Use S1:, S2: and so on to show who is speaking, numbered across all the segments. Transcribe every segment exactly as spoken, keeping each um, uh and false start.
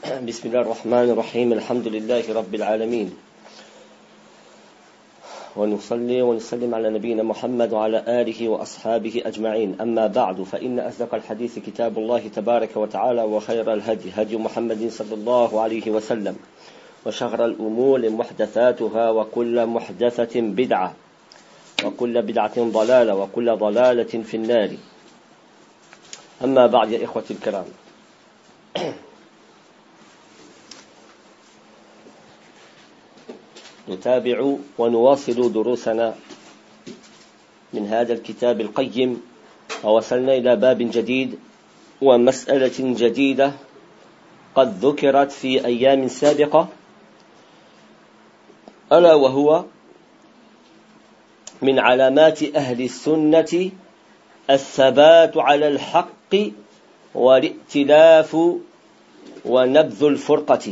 S1: بسم الله الرحمن الرحيم الحمد لله رب العالمين ونصلي ونسلم على نبينا محمد وعلى آله وأصحابه أجمعين أما بعد فإن أصدق الحديث كتاب الله تبارك وتعالى وخير الهدي هدي محمد صلى الله عليه وسلم وشر الأمور محدثاتها وكل محدثة بدعة وكل بدعة ضلالة وكل ضلالة في النار أما بعد يا إخوة الكرام نتابع ونواصل دروسنا من هذا الكتاب القيم ووصلنا إلى باب جديد ومسألة جديدة قد ذكرت في أيام سابقة ألا وهو من علامات أهل السنة الثبات على الحق والائتلاف ونبذ الفرقة.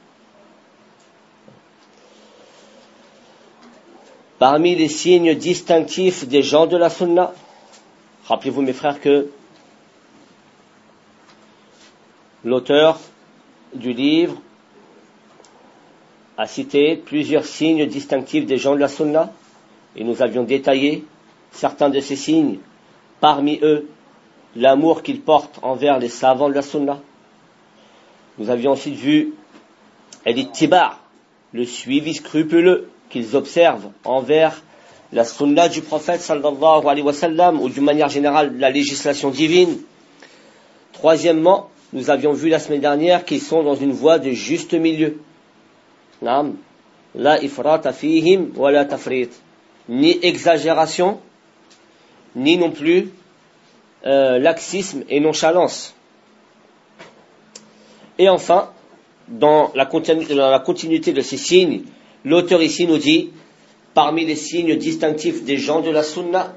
S1: Parmi les signes distinctifs des gens de la Sunna, rappelez-vous mes frères que l'auteur du livre a cité plusieurs signes distinctifs des gens de la Sunna et nous avions détaillé certains de ces signes, parmi eux l'amour qu'ils portent envers les savants de la Sunna. Nous avions ensuite vu l'ittiba', le suivi scrupuleux qu'ils observent envers la sunna du prophète sallallahu alayhi wa sallam ou d'une manière générale la législation divine. Troisièmement, nous avions vu la semaine dernière qu'ils sont dans une voie de juste milieu. Naam, la ifrata fihim wa la tafrit. Ni exagération, ni non plus euh, laxisme et nonchalance. Et enfin, dans la, continu- dans la continuité de ces signes, l'auteur ici nous dit, parmi les signes distinctifs des gens de la Sunna,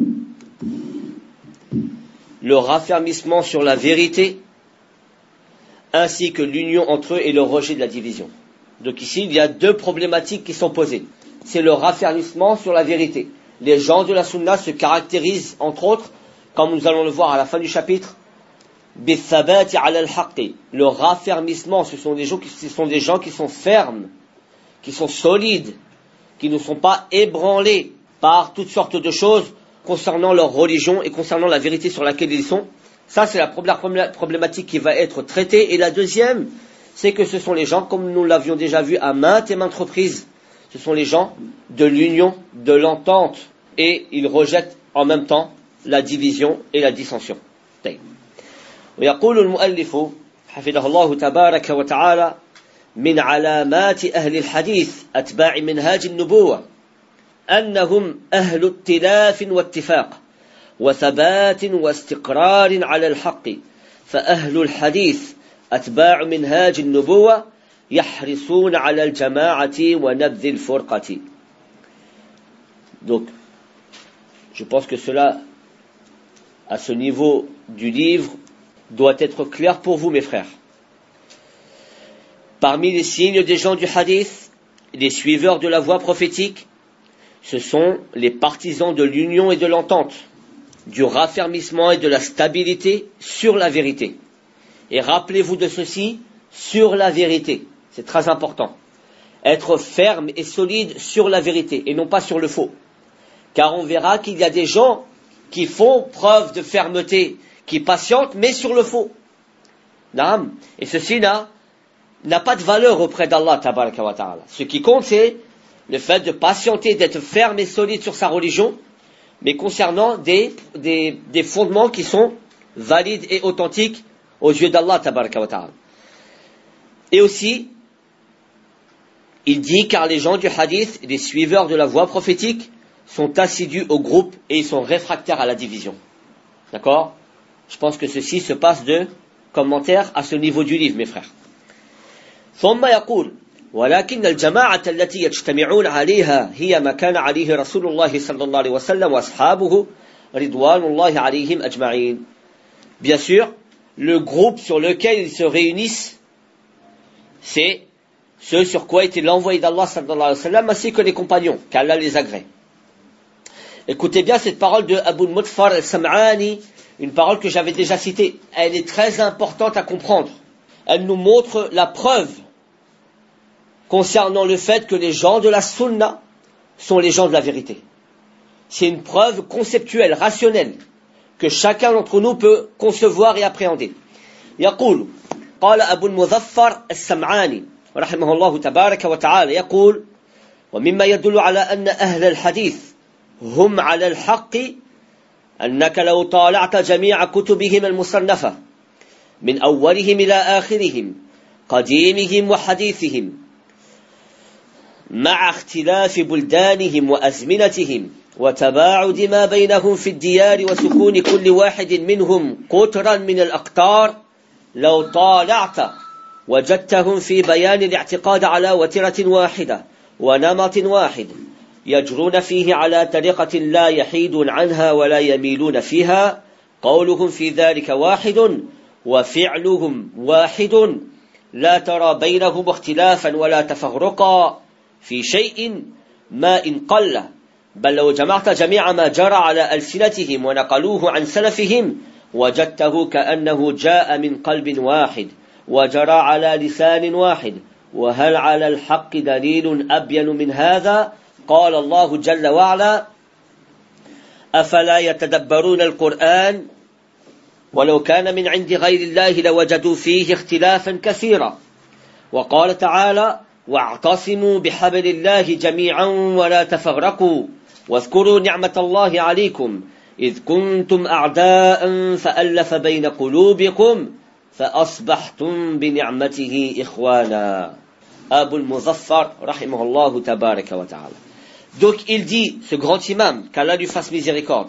S1: le raffermissement sur la vérité, ainsi que l'union entre eux et le rejet de la division. Donc ici, il y a deux problématiques qui sont posées. C'est le raffermissement sur la vérité. Les gens de la Sunna se caractérisent, entre autres, comme nous allons le voir à la fin du chapitre, bithabati ala al-haqqi. Le raffermissement, ce sont des gens qui, ce sont des gens qui sont fermes, qui sont solides, qui ne sont pas ébranlés par toutes sortes de choses concernant leur religion et concernant la vérité sur laquelle ils sont. Ça, c'est la première problématique qui va être traitée. Et la deuxième, c'est que ce sont les gens, comme nous l'avions déjà vu à maintes et maintes reprises, ce sont les gens de l'union, de l'entente, et ils rejettent en même temps la division et la dissension. ويقول المؤلف حفظه الله تبارك وتعالى من علامات أهل الحديث أتباع منهاج النبوة أنهم أهل ائتلاف واتفاق وثبات واستقرار على الحق فأهل الحديث أتباع منهاج النبوة يحرصون على الجماعة ونبذ الفرقة. Donc, je pense que cela, à ce niveau du livre, doit être clair pour vous, mes frères. Parmi les signes des gens du hadith, les suiveurs de la voie prophétique, ce sont les partisans de l'union et de l'entente, du raffermissement et de la stabilité sur la vérité. Et rappelez-vous de ceci, sur la vérité. C'est très important. Être ferme et solide sur la vérité et non pas sur le faux. Car on verra qu'il y a des gens qui font preuve de fermeté, qui patientent, mais sur le faux. Naam. Et ceci n'a n'a pas de valeur auprès d'Allah tabaraka wa ta'ala. Ce qui compte, c'est le fait de patienter, d'être ferme et solide sur sa religion, mais concernant des, des, des fondements qui sont valides et authentiques aux yeux d'Allah tabaraka wa ta'ala. Et aussi, il dit, car les gens du hadith, les suiveurs de la voie prophétique, sont assidus au groupe et ils sont réfractaires à la division. D'accord ? Je pense que ceci se passe de commentaires à ce niveau du livre, mes frères. ثم يقول ولكن الجماعة التي يجتمعون عليها هي ما كان عليه رسول الله صلى الله عليه وسلم وأصحابه رضوان الله عليهم أجمعين. Bien sûr, le groupe sur lequel ils se réunissent, c'est ce sur quoi était l'envoyé d'Allah sallallahu alayhi wa sallam ainsi que les compagnons, qu'Allah les agrée. Écoutez bien cette parole de Abu al-Mutfar al-Sam'ani, une parole que j'avais déjà citée. Elle est très importante à comprendre. elle nous montre la preuve concernant le fait que les gens de la sunna sont les gens de la vérité. C'est une preuve conceptuelle, rationnelle, que chacun d'entre nous peut concevoir et appréhender. يقول قال أبو المظفر السمعاني رحمه الله تبارك وتعالى يقول ومما يدل على أن أهل الحديث هم على الحق أنك لو طالعت جميع كتبهم المصنفة من أولهم إلى آخرهم قديمهم وحديثهم مع اختلاف بلدانهم وأزمنتهم وتباعد ما بينهم في الديار وسكون كل واحد منهم قطرا من الأقطار لو طالعت وجدتهم في بيان الاعتقاد على وترة واحدة ونمط واحد يجرون فيه على طريقة لا يحيدون عنها ولا يميلون فيها قولهم في ذلك واحد وفعلهم واحد لا ترى بينهم اختلافا ولا تفرقا في شيء ما إن قل بل لو جمعت جميع ما جرى على ألسنتهم ونقلوه عن سلفهم وجدته كأنه جاء من قلب واحد وجرى على لسان واحد وهل على الحق دليل أبين من هذا قال الله جل وعلا أفلا يتدبرون القرآن ولو كان من عند غير الله لوجدوا فيه اختلافا كثيرا وقال تعالى واعتصموا بحبل الله جميعا ولا تفرقوا واذكروا نعمة الله عليكم إذ كنتم أعداء فألف بين قلوبكم فأصبحتم بنعمته إخوانا Abu al-Muzaffar rahimahullah tabaraka wa ta'ala. Donc il dit, ce grand imam, qu'Allah lui fasse miséricorde,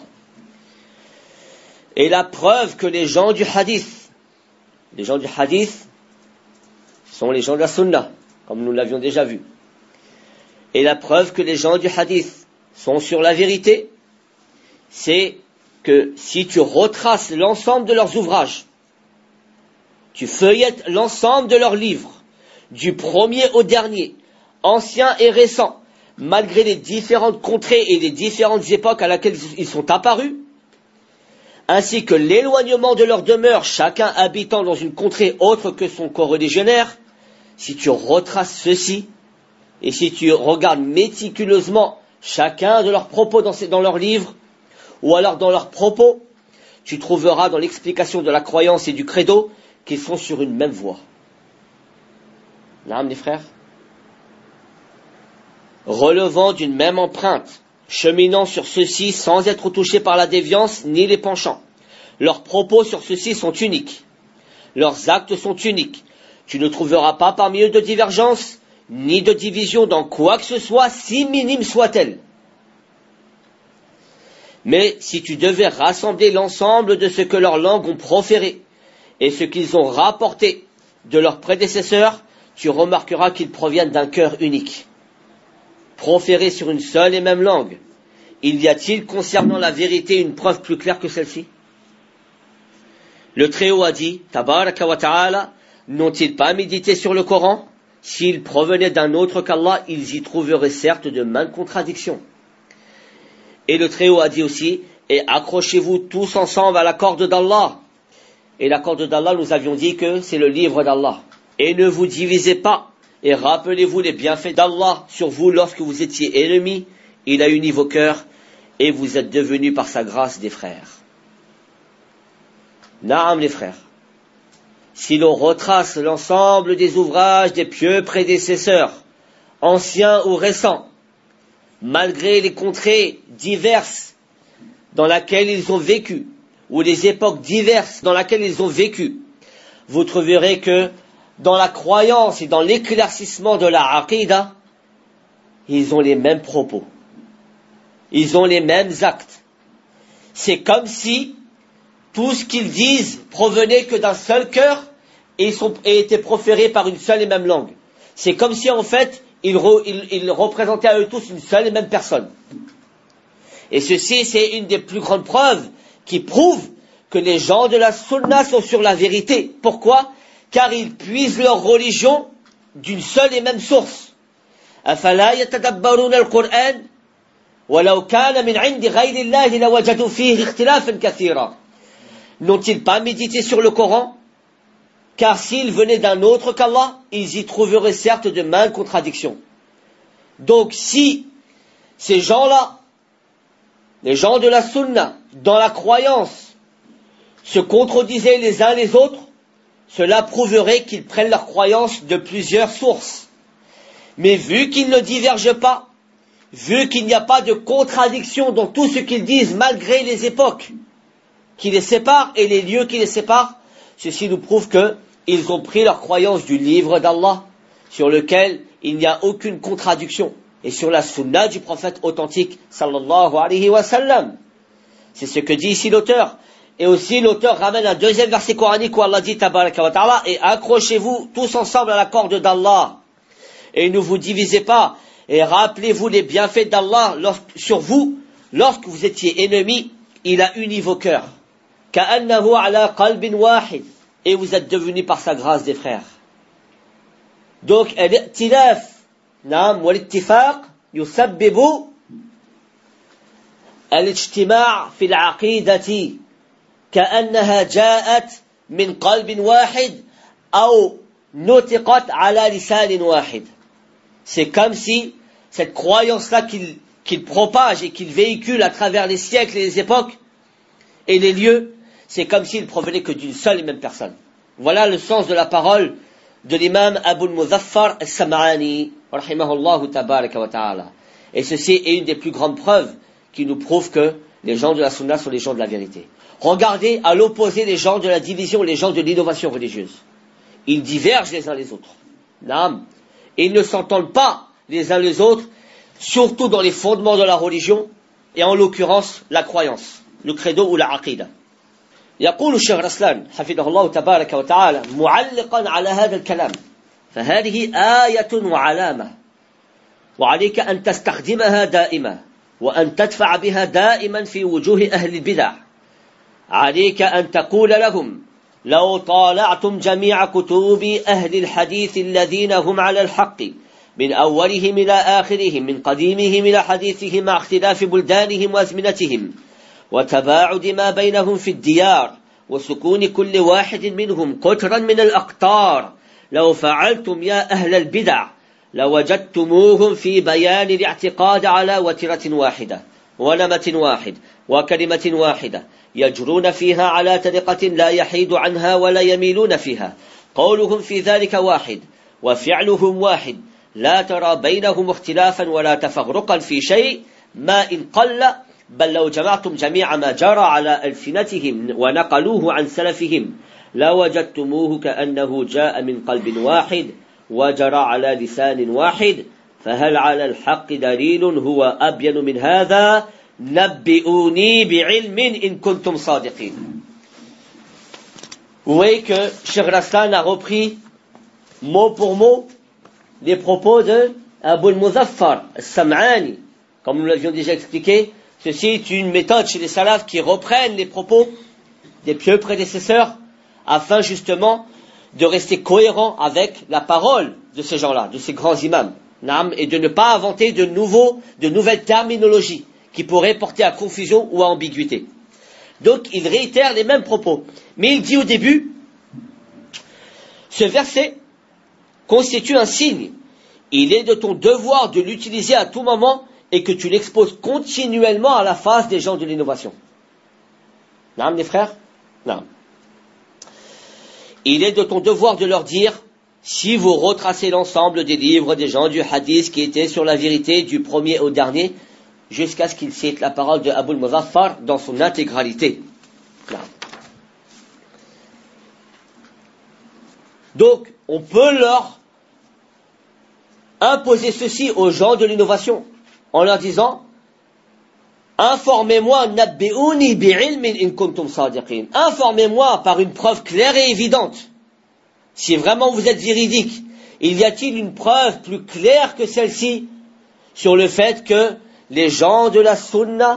S1: et la preuve que les gens du hadith, les gens du hadith sont les gens de la sunna, comme nous l'avions déjà vu, et la preuve que les gens du hadith sont sur la vérité, c'est que si tu retraces l'ensemble de leurs ouvrages, tu feuillettes l'ensemble de leurs livres, du premier au dernier, anciens et récents, malgré les différentes contrées et les différentes époques à laquelle ils sont apparus, ainsi que l'éloignement de leur demeure, chacun habitant dans une contrée autre que son coreligionnaire, si tu retraces ceci, et si tu regardes méticuleusement chacun de leurs propos dans, ces, dans leurs livres, ou alors dans leurs propos, tu trouveras dans l'explication de la croyance et du credo qu'ils sont sur une même voie. Naam, les frères, relevant d'une même empreinte, cheminant sur ceux-ci sans être touchés par la déviance ni les penchants. Leurs propos sur ceux-ci sont uniques. Leurs actes sont uniques. Tu ne trouveras pas parmi eux de divergence, ni de division dans quoi que ce soit, si minime soit-elle. Mais si tu devais rassembler l'ensemble de ce que leurs langues ont proféré, et ce qu'ils ont rapporté de leurs prédécesseurs, tu remarqueras qu'ils proviennent d'un cœur unique, proféré sur une seule et même langue. Il y a-t-il concernant la vérité une preuve plus claire que celle-ci? Le Très-Haut a dit, Tabaraka wa Ta'ala, n'ont-ils pas médité sur le Coran? S'ils provenaient d'un autre qu'Allah, ils y trouveraient certes de maintes contradictions. Et le Très-Haut a dit aussi, et accrochez-vous tous ensemble à la corde d'Allah. Et la corde d'Allah, nous avions dit que c'est le livre d'Allah. Et ne vous divisez pas, et rappelez-vous les bienfaits d'Allah sur vous lorsque vous étiez ennemis. Il a uni vos cœurs, et vous êtes devenus par sa grâce des frères. Naam, les frères. Si l'on retrace l'ensemble des ouvrages des pieux prédécesseurs, anciens ou récents, malgré les contrées diverses dans lesquelles ils ont vécu, ou les époques diverses dans lesquelles ils ont vécu, vous trouverez que dans la croyance et dans l'éclaircissement de la aqidah, ils ont les mêmes propos, ils ont les mêmes actes. C'est comme si tout ce qu'ils disent provenait que d'un seul cœur et, ils sont, et était proféré par une seule et même langue. C'est comme si en fait ils, re, ils, ils représentaient à eux tous une seule et même personne. Et ceci, c'est une des plus grandes preuves qui prouvent que les gens de la sunna sont sur la vérité. Pourquoi? Car ils puisent leur religion d'une seule et même source. أَفَلَا يَتَدَبَّرُونَ الْقُرْآنَ وَلَوْ كَانَ مِنْ عِنْدِ غَيْرِ اللَّهِ لَوَجَدُوا فِيهِ اخْتِلَافًا كَثِيرًا. N'ont-ils pas médité sur le Coran? car s'ils venaient d'un autre qu'Allah, ils y trouveraient certes de maintes contradictions. Donc si ces gens-là, les gens de la sunna, dans la croyance, se contredisaient les uns les autres, cela prouverait qu'ils prennent leur croyance de plusieurs sources. Mais vu qu'ils ne divergent pas, vu qu'il n'y a pas de contradiction dans tout ce qu'ils disent malgré les époques qui les séparent et les lieux qui les séparent, ceci nous prouve qu'ils ont pris leur croyance du livre d'Allah, sur lequel il n'y a aucune contradiction, et sur la sunna du prophète authentique, sallallahu alayhi wa sallam. C'est ce que dit ici l'auteur. Et aussi l'auteur ramène un deuxième verset coranique où Allah dit, tabaraka wa ta'ala, et accrochez-vous tous ensemble à la corde d'Allah, et ne vous divisez pas, et rappelez-vous les bienfaits d'Allah sur vous, lorsque vous étiez ennemis, il a uni vos cœurs. Ka'annahu ala qalbin wahid, et vous êtes devenus par sa grâce des frères. Donc, al-i'tilaf, naam, wal-ittifaq, yusabbibu al-ijtima' fi al-aqidati, كأنها جاءت من قلب واحد أو نطقت على لسان واحد. C'est comme si cette croyance-là qu'il, qu'il propage et qu'il véhicule à travers les siècles et les époques et les lieux, c'est comme s'il provenait que d'une seule et même personne. Voilà le sens de la parole de l'imam Abu al-Muzaffar al-Sam'ani, rahimahullahu tabaraka wa ta'ala. Et ceci est une des plus grandes preuves qui nous prouve que les gens de la sunna sont les gens de la vérité. Regardez à l'opposé les gens de la division, les gens de l'innovation religieuse. Ils divergent les uns les autres. Naam. Ils ne s'entendent pas les uns les autres, surtout dans les fondements de la religion, et en l'occurrence la croyance, le credo ou la aqida. يقول الشيخ رسلان حفظه الله تبارك وتعالى معلقا على هذا الكلام فهذه آية وعلامة وعليك أن تستخدمها دائما وأن تدفع بها دائما في وجوه أهل البدع. عليك أن تقول لهم لو طالعتم جميع كتب أهل الحديث الذين هم على الحق من أولهم إلى آخرهم من قديمهم إلى حديثهم مع اختلاف بلدانهم وأزمنتهم وتباعد ما بينهم في الديار وسكون كل واحد منهم قطرا من الأقطار لو فعلتم يا أهل البدع لوجدتموهم في بيان الاعتقاد على وترة واحدة ونمة واحد وكلمة واحدة يجرون فيها على طريقة لا يحيد عنها ولا يميلون فيها قولهم في ذلك واحد وفعلهم واحد لا ترى بينهم اختلافا ولا تفرقا في شيء ما إن قل بل لو جمعتم جميع ما جرى على ألسنتهم ونقلوه عن سلفهم لوجدتموه كأنه جاء من قلب واحد وجرى على لسان واحد فهل على الحق دليل هو أبين من هذا نبئوني بعلم إن كنتم صادقين. Vous voyez que Cheikh Raslan a repris mot pour mot les propos de Abu al-Muzaffar al-Sam'ani. Comme nous l'avions déjà expliqué, ceci est une méthode chez les salafs qui reprennent les propos des pieux prédécesseurs afin justement de rester cohérent avec la parole de ces gens-là, de ces grands imams, et de ne pas inventer de nouveaux, de nouvelles terminologies qui pourraient porter à confusion ou à ambiguïté. Donc il réitère les mêmes propos. Mais il dit au début, ce verset constitue un signe. Il est de ton devoir de l'utiliser à tout moment et que tu l'exposes continuellement à la face des gens de l'innovation. Naam, les frères? Naam. Il est de ton devoir de leur dire, si vous retracez l'ensemble des livres des gens du hadith qui étaient sur la vérité du premier au dernier, jusqu'à ce qu'il cite la parole de Abu al-Muzaffar dans son intégralité. Naam. Donc, on peut leur imposer ceci aux gens de l'innovation, en leur disant, informez-moi, nabbi'uni bi'ilmin in kuntum sadiqin. Informez-moi par une preuve claire et évidente. Si vraiment vous êtes véridique, il y a-t-il une preuve plus claire que celle-ci sur le fait que les gens de la sunna,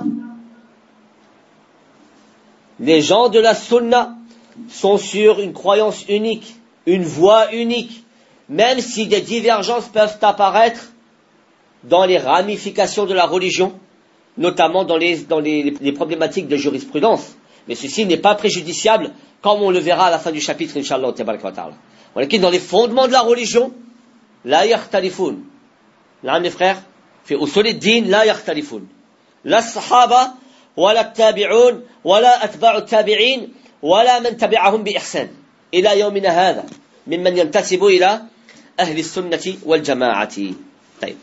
S1: les gens de la sunna sont sur une croyance unique, une voie unique, même si des divergences peuvent apparaître dans les ramifications de la religion, notamment dans les, dans les, les problématiques de jurisprudence. Mais ceci n'est pas préjudiciable, comme on le verra à la fin du chapitre, Inch'Allah, tabarak wa ta'ala. Voilà qui dans les fondements de la religion, la yakhtalifun. Là, mes frères, fi usul ad-din, la yakhtalifun. La sahaba, wala tabi'un, wala atba'u tabi'in, wala man tabi'ahum bi ihsan. Ila yawmina hadha, mimman yantasibu ila ahli sunnati wal jama'ati. Taïb.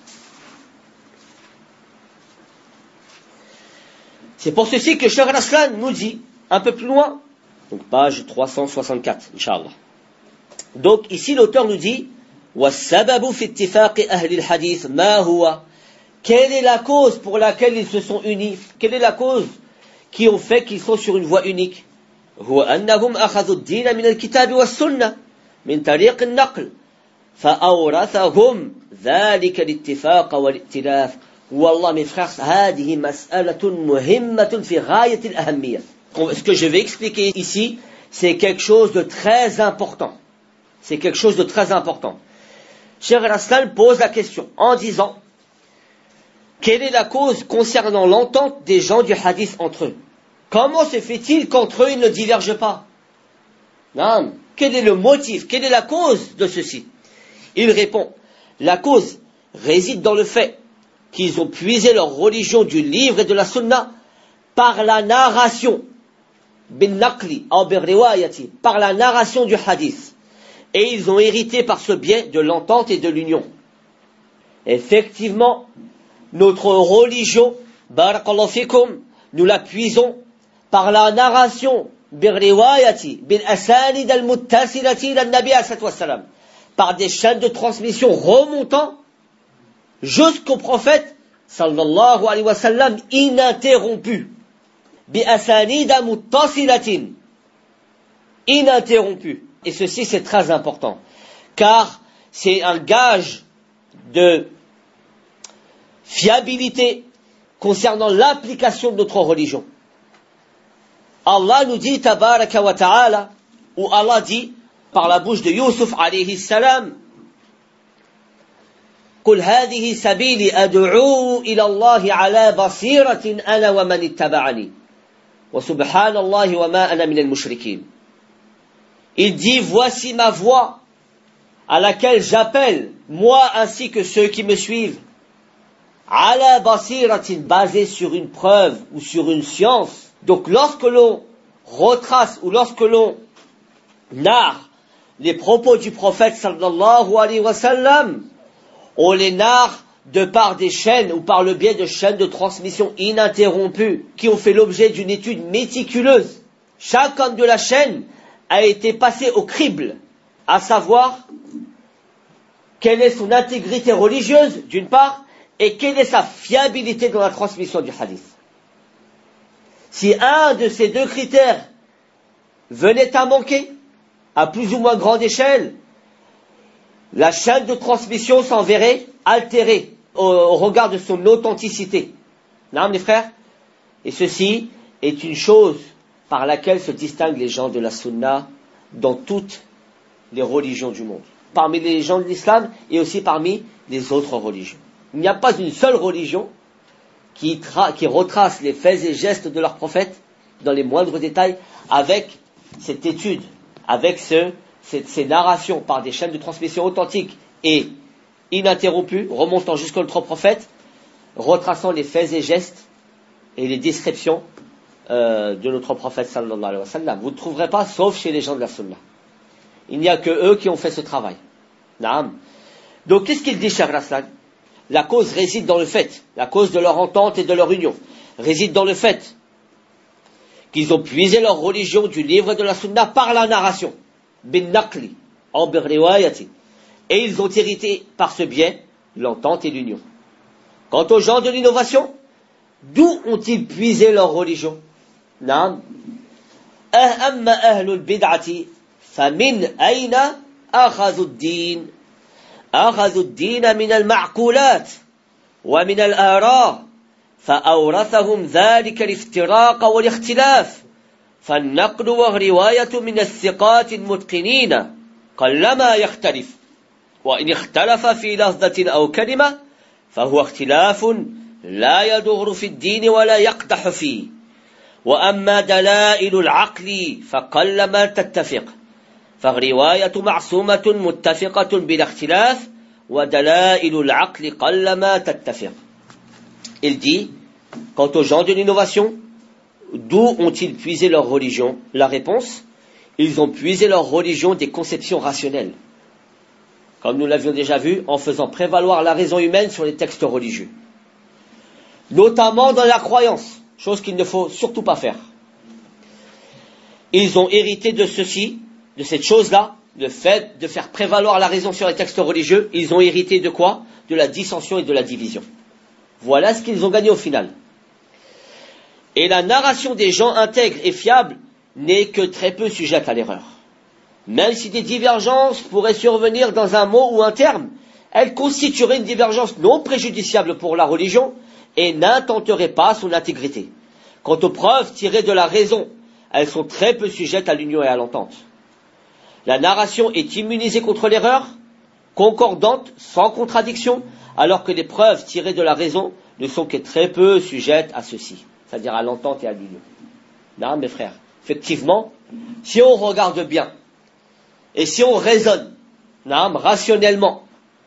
S1: C'est pour ceci que Cheikh Al-Aslan nous dit, un peu plus loin, donc page trois cent soixante-quatre, Inch'Allah. Donc ici l'auteur nous dit, وَالسَّبَبُ فِي اتِّفَاقِ أَهْلِ الْحَدِيثِ مَا هُوَ. Quelle est la cause pour laquelle ils se sont unis? Quelle est la cause qui ont fait qu'ils sont sur une voie unique? هو أنهم أخذوا الدين من الكتاب والسنة من طريق النقل فأورثهم ذلك الاتفاق والائتلاف. Wallah mes frères, هذه مسألة مهمة في غاية الأهمية. Ce que je vais expliquer ici, c'est quelque chose de très important. C'est quelque chose de très important. Cheikh Al-Aslan pose la question en disant, quelle est la cause concernant l'entente des gens du hadith entre eux? Comment se fait-il qu'entre eux ils ne divergent pas? Non. Quel est le motif? Quelle est la cause de ceci? Il répond, la cause réside dans le fait qu'ils ont puisé leur religion du livre et de la sunna par la narration, bin naqli, aw bir riwayati, par la narration du hadith. Et ils ont hérité par ce biais de l'entente et de l'union. Effectivement, notre religion, barakallahu fikum, nous la puisons par la narration, bir riwayati, bil asanid al-muttasilati ila nabi sallallahu alayhi wa sallam, par des chaînes de transmission remontant jusqu'au prophète sallallahu alayhi wa sallam ininterrompu. Bi asanid muttasilatin, ininterrompu. Et ceci c'est très important, car c'est un gage de fiabilité concernant l'application de notre religion. Allah nous dit, tabaraka wa ta'ala, ou Allah dit, par la bouche de Yusuf alayhi salam, قل هذه سبيلي أدعو إلى الله على بصيرة أنا ومن اتبعني وسبحان الله وما أنا من المشركين. Il dit, voici ma voie à laquelle j'appelle, moi ainsi que ceux qui me suivent, ala basiratin, basé sur une preuve ou sur une science. Donc lorsque l'on retrace ou lorsque l'on narre les propos du prophète sallallahu alayhi wa sallam, on les narre de par des chaînes ou par le biais de chaînes de transmission ininterrompues qui ont fait l'objet d'une étude méticuleuse. Chacune de la chaîne a été passé au crible, à savoir quelle est son intégrité religieuse, d'une part, et quelle est sa fiabilité dans la transmission du hadith. Si un de ces deux critères venait à manquer, à plus ou moins grande échelle, la chaîne de transmission s'en verrait altérée au, au regard de son authenticité. Non, mes frères? Et ceci est une chose par laquelle se distinguent les gens de la sunna dans toutes les religions du monde. Parmi les gens de l'islam et aussi parmi les autres religions. Il n'y a pas une seule religion qui, tra- qui retrace les faits et gestes de leurs prophètes dans les moindres détails avec cette étude, avec ce, cette, ces narrations par des chaînes de transmission authentiques et ininterrompues, remontant jusqu'à notre prophète, retraçant les faits et gestes et les descriptions Euh, de notre prophète sallallahu alayhi wa sallam. Vous ne trouverez pas, sauf chez les gens de la sunna. Il n'y a que eux qui ont fait ce travail. Naam. Donc qu'est-ce qu'il dit, Cheikh Al-Aslan? La cause réside dans le fait, la cause de leur entente et de leur union, réside dans le fait qu'ils ont puisé leur religion du livre et de la sunna par la narration, bin naqli, en bir riwayati, et ils ont hérité par ce biais l'entente et l'union. Quant aux gens de l'innovation, d'où ont-ils puisé leur religion? نعم أما أهل البدعة فمن أين أخذوا الدين؟ أخذوا الدين من المعقولات ومن الآراء فأورثهم ذلك الافتراق والاختلاف فالنقل والرواية من الثقات المتقنين قلما يختلف وإن اختلف في لفظة أو كلمة فهو اختلاف لا يضر في الدين ولا يقدح فيه وأما دلائل العقل فقلما تتفق فالرواية معصومة متفقة بلا اختلاف ودلائل العقل قلما تتفق. Il dit, quant aux gens de l'innovation, d'où ont-ils puisé leur religion? La réponse, ils ont puisé leur religion des conceptions rationnelles, comme nous l'avions déjà vu, en faisant prévaloir la raison humaine sur les textes religieux, notamment dans la croyance, chose qu'il ne faut surtout pas faire. Ils ont hérité de ceci, de cette chose-là, le fait de faire prévaloir la raison sur les textes religieux. Ils ont hérité de quoi? De la dissension et de la division. Voilà ce qu'ils ont gagné au final. Et la narration des gens intègres et fiables n'est que très peu sujette à l'erreur. Même si des divergences pourraient survenir dans un mot ou un terme, elles constitueraient une divergence non préjudiciable pour la religion et n'intenteraient pas son intégrité. Quant aux preuves tirées de la raison, elles sont très peu sujettes à l'union et à l'entente. La narration est immunisée contre l'erreur, concordante, sans contradiction, alors que les preuves tirées de la raison ne sont que très peu sujettes à ceci, c'est-à-dire à l'entente et à l'union. Non, mes frères, effectivement, si on regarde bien, et si on raisonne, non, rationnellement,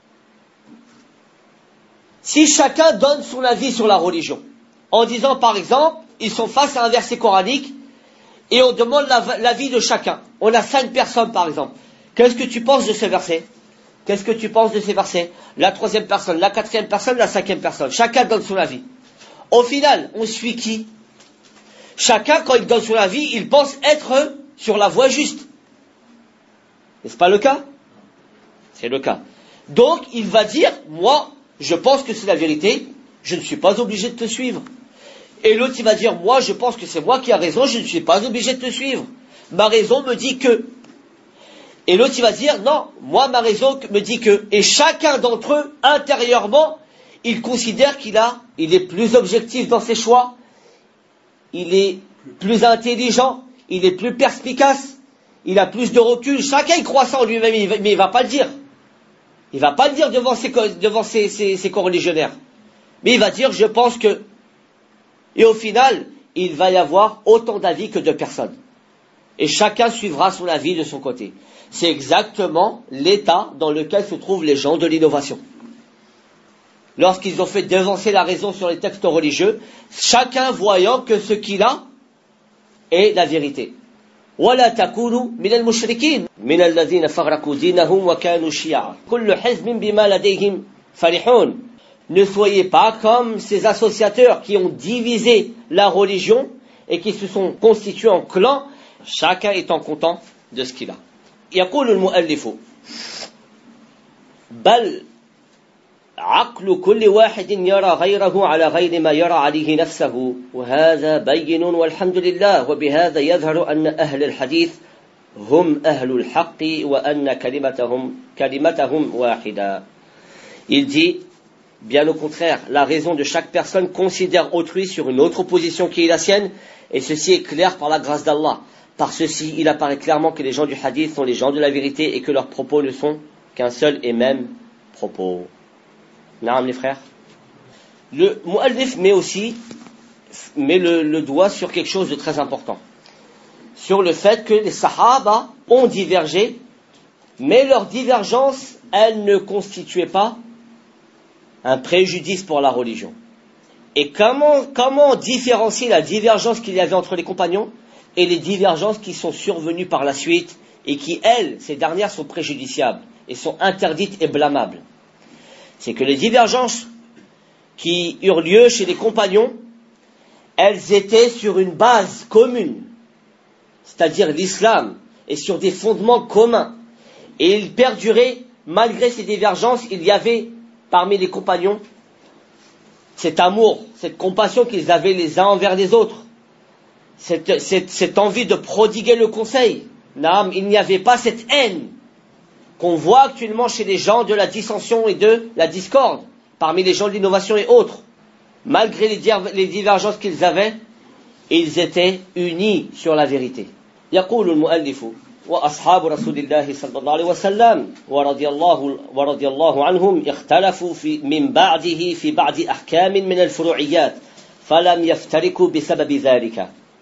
S1: si chacun donne son avis sur la religion, en disant par exemple, ils sont face à un verset coranique, et on demande l'avis de chacun. On a cinq personnes par exemple. Qu'est-ce que tu penses de ce verset? Qu'est-ce que tu penses de ces versets? La troisième personne, la quatrième personne, la cinquième personne. Chacun donne son avis. Au final, on suit qui? Chacun, quand il donne son avis, il pense être sur la voie juste. N'est-ce pas le cas? C'est le cas. Donc, il va dire, moi, je pense que c'est la vérité, je ne suis pas obligé de te suivre. Et l'autre, il va dire, moi, je pense que c'est moi qui ai raison, je ne suis pas obligé de te suivre. Ma raison me dit que. Et l'autre, il va dire, non, moi, ma raison me dit que. Et chacun d'entre eux, intérieurement, il considère qu'il a, il est plus objectif dans ses choix, il est plus intelligent, il est plus perspicace, il a plus de recul. Chacun, il croit ça en lui-même, mais il ne va pas le dire. Il ne va pas le dire devant ses, devant ses, ses, ses coreligionnaires. Mais il va dire, je pense que. Et au final, il va y avoir autant d'avis que de personnes. Et chacun suivra son avis de son côté. C'est exactement l'état dans lequel se trouvent les gens de l'innovation. Lorsqu'ils ont fait devancer la raison sur les textes religieux, chacun voyant que ce qu'il a est la vérité. ولا تكونوا من المشركين من الذين فرقوا دينهم وكانوا شيعا كل حزب بما لديهم فرحون. Ne soyez pas comme ces associateurs qui ont divisé la religion et qui se sont constitués en clans, chacun étant content de ce qu'il a. يقول المؤلف بل عقل كل واحد يرى غيره على غير ما يرى عليه نفسه وهذا بين والحمد لله وبهذا يظهر أن أهل الحديث هم أهل الحق وأن كلمتهم كلمتهم واحدة. Il dit, bien au contraire, la raison de chaque personne considère autrui sur une autre position qui est la sienne, et ceci est clair par la grâce d'Allah. Par ceci, il apparaît clairement que les gens du hadith sont les gens de la vérité et que leurs propos ne sont qu'un seul et même propos. Naam les frères. Le mu'allif met aussi met le, le doigt sur quelque chose de très important. Sur le fait que les sahaba ont divergé, mais leur divergence, elle ne constituait pas un préjudice pour la religion. Et comment, comment différencier la divergence qu'il y avait entre les compagnons et les divergences qui sont survenues par la suite et qui, elles, ces dernières sont préjudiciables et sont interdites et blâmables? C'est que les divergences qui eurent lieu chez les compagnons, elles étaient sur une base commune, c'est-à-dire l'islam, et sur des fondements communs. Et ils perduraient, malgré ces divergences, il y avait parmi les compagnons cet amour, cette compassion qu'ils avaient les uns envers les autres, cette, cette, cette envie de prodiguer le conseil. Naam, il n'y avait pas cette haine qu'on voit actuellement chez les gens de la dissension et de la discorde, parmi les gens de l'innovation et autres. Malgré les, diver- les divergences qu'ils avaient, ils étaient unis sur la vérité. يقول المؤلف وأصحاب رسول الله صلى الله عليه وسلم ورضي الله ورضي الله عنهم اختلفوا في من بعده في بعض أحكام من الفروعيات فلم يفترقوا بسبب ذلك.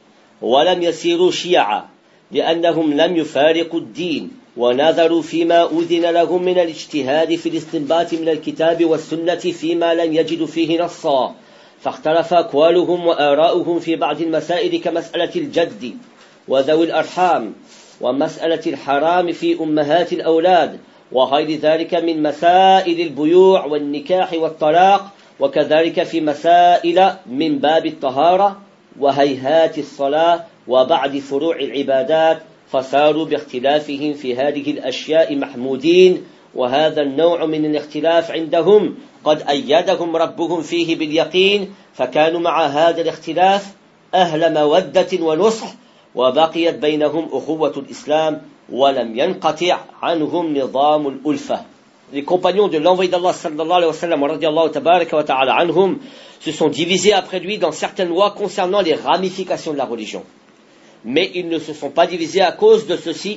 S1: ولم يسيروا شيعا لأنهم لم يفارقوا الدين ونظروا فيما أذن لهم من الاجتهاد في الاستنباط من الكتاب والسنة فيما لم يجدوا فيه نصا فاختلف أقوالهم وآراؤهم في بعض المسائل كمسألة الجد وذوي الأرحام ومسألة الحرام في أمهات الأولاد وغير ذلك من مسائل البيوع والنكاح والطلاق وكذلك في مسائل من باب الطهارة وهيهات الصلاة وبعض فروع العبادات فصاروا باختلافهم في هذه الأشياء محمودين وهذا النوع من الاختلاف عندهم قد أيدهم ربهم فيه باليقين فكانوا مع هذا الاختلاف أهل مودة ونصح وبقيت بينهم أخوة الإسلام ولم ينقطع عنهم نظام الألفة. Les compagnons de l'envoyé d'Allah sallallahu alayhi wa sallam radiyallahu tabaraka wa ta'ala anhum se sont divisés après lui dans certaines lois concernant les ramifications de la religion. Mais ils ne se sont pas divisés à cause de ceci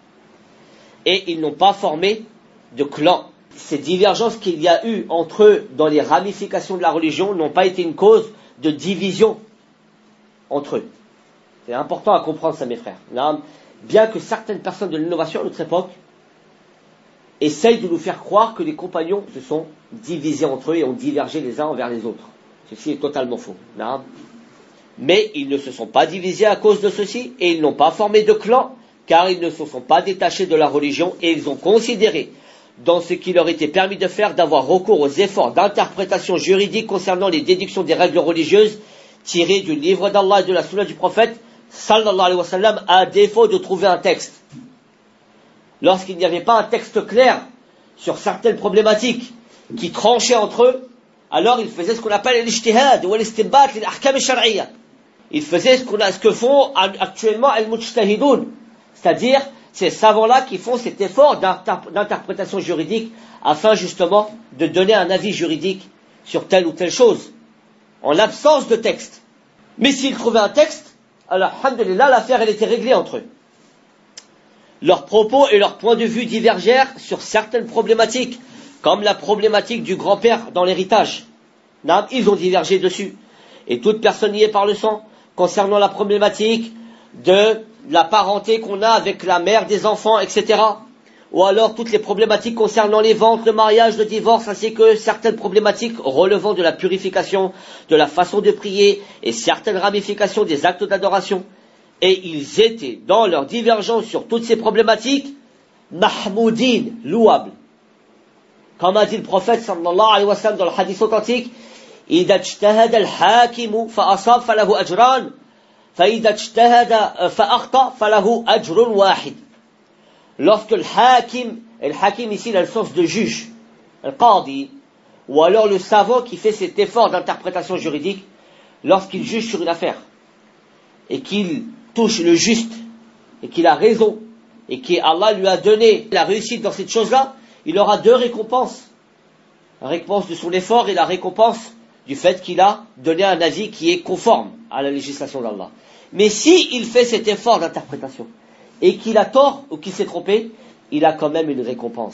S1: et ils n'ont pas formé de clan. Ces divergences qu'il y a eu entre eux dans les ramifications de la religion n'ont pas été une cause de division entre eux. C'est important à comprendre ça, mes frères. Bien que certaines personnes de l'innovation à notre époque essayent de nous faire croire que les compagnons se sont divisés entre eux et ont divergé les uns envers les autres. Ceci est totalement faux. Mais ils ne se sont pas divisés à cause de ceci et ils n'ont pas formé de clan car ils ne se sont pas détachés de la religion et ils ont considéré dans ce qui leur était permis de faire d'avoir recours aux efforts d'interprétation juridique concernant les déductions des règles religieuses tirées du livre d'Allah et de la sunna du prophète sallallahu alayhi wa sallam à défaut de trouver un texte. Lorsqu'il n'y avait pas un texte clair sur certaines problématiques qui tranchaient entre eux, alors ils faisaient ce qu'on appelle l'ijtihad ou l'istinbat l'ahkam al-shar'iyya. Ils faisaient ce, qu'on a, ce que font actuellement al-mujtahidoun, c'est-à-dire ces savants-là qui font cet effort d'interprétation juridique afin justement de donner un avis juridique sur telle ou telle chose, en l'absence de texte. Mais s'ils trouvaient un texte, alors, alhamdulillah, l'affaire elle était réglée entre eux. Leurs propos et leurs points de vue divergèrent sur certaines problématiques, comme la problématique du grand-père dans l'héritage. Ils ont divergé dessus. Et toute personne y est par le sang, concernant la problématique de la parenté qu'on a avec la mère des enfants, et cetera. Ou alors toutes les problématiques concernant les ventes, le mariage, le divorce, ainsi que certaines problématiques relevant de la purification, de la façon de prier et certaines ramifications des actes d'adoration. Et ils étaient dans leur divergence sur toutes ces problématiques mahmoudin, louables. Comme a dit le prophète sallallahu alayhi wa sallam dans le hadith authentique, إذا اجتهد الحاكم فأصاب فله أجران فإذا اجتهد فأخطأ فله أجر واحد. Lorsque le hakim, et le hakim ici il a le sens de juge, le qadi, ou alors le savant qui fait cet effort d'interprétation juridique, lorsqu'il juge sur une affaire, et qu'il touche le juste, et qu'il a raison, et qu'Allah lui a donné la réussite dans cette chose-là, il aura deux récompenses. La récompense de son effort et la récompense du fait qu'il a donné un avis qui est conforme à la législation d'Allah. Mais si il fait cet effort d'interprétation, et qu'il a tort ou qu'il s'est trompé, il a quand même une récompense.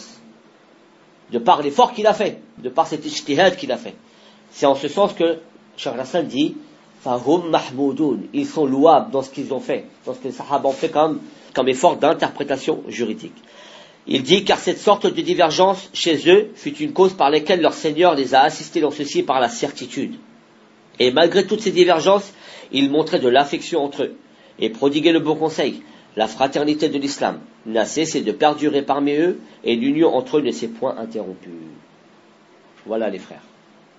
S1: De par l'effort qu'il a fait, de par cet ijtihad qu'il a fait. C'est en ce sens que Cheikh Hassan dit Fahum mahmoudoun, ils sont louables dans ce qu'ils ont fait, dans ce que les sahaba ont fait comme, comme effort d'interprétation juridique. Il dit car cette sorte de divergence chez eux fut une cause par laquelle leur Seigneur les a assistés dans ceci par la certitude. Et malgré toutes ces divergences, ils montraient de l'affection entre eux et prodiguaient le bon conseil. La fraternité de l'islam n'a cessé de perdurer parmi eux et l'union entre eux ne s'est point interrompue. Voilà les frères.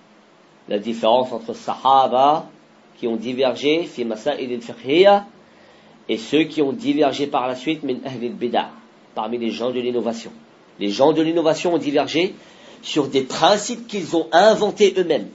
S1: La différence entre Sahaba qui ont divergé fi masail al-fiqhiyya et ceux qui ont divergé par la suite min ahl al-bid'ah, parmi les gens de l'innovation. Les gens de l'innovation ont divergé sur des principes qu'ils ont inventés eux-mêmes.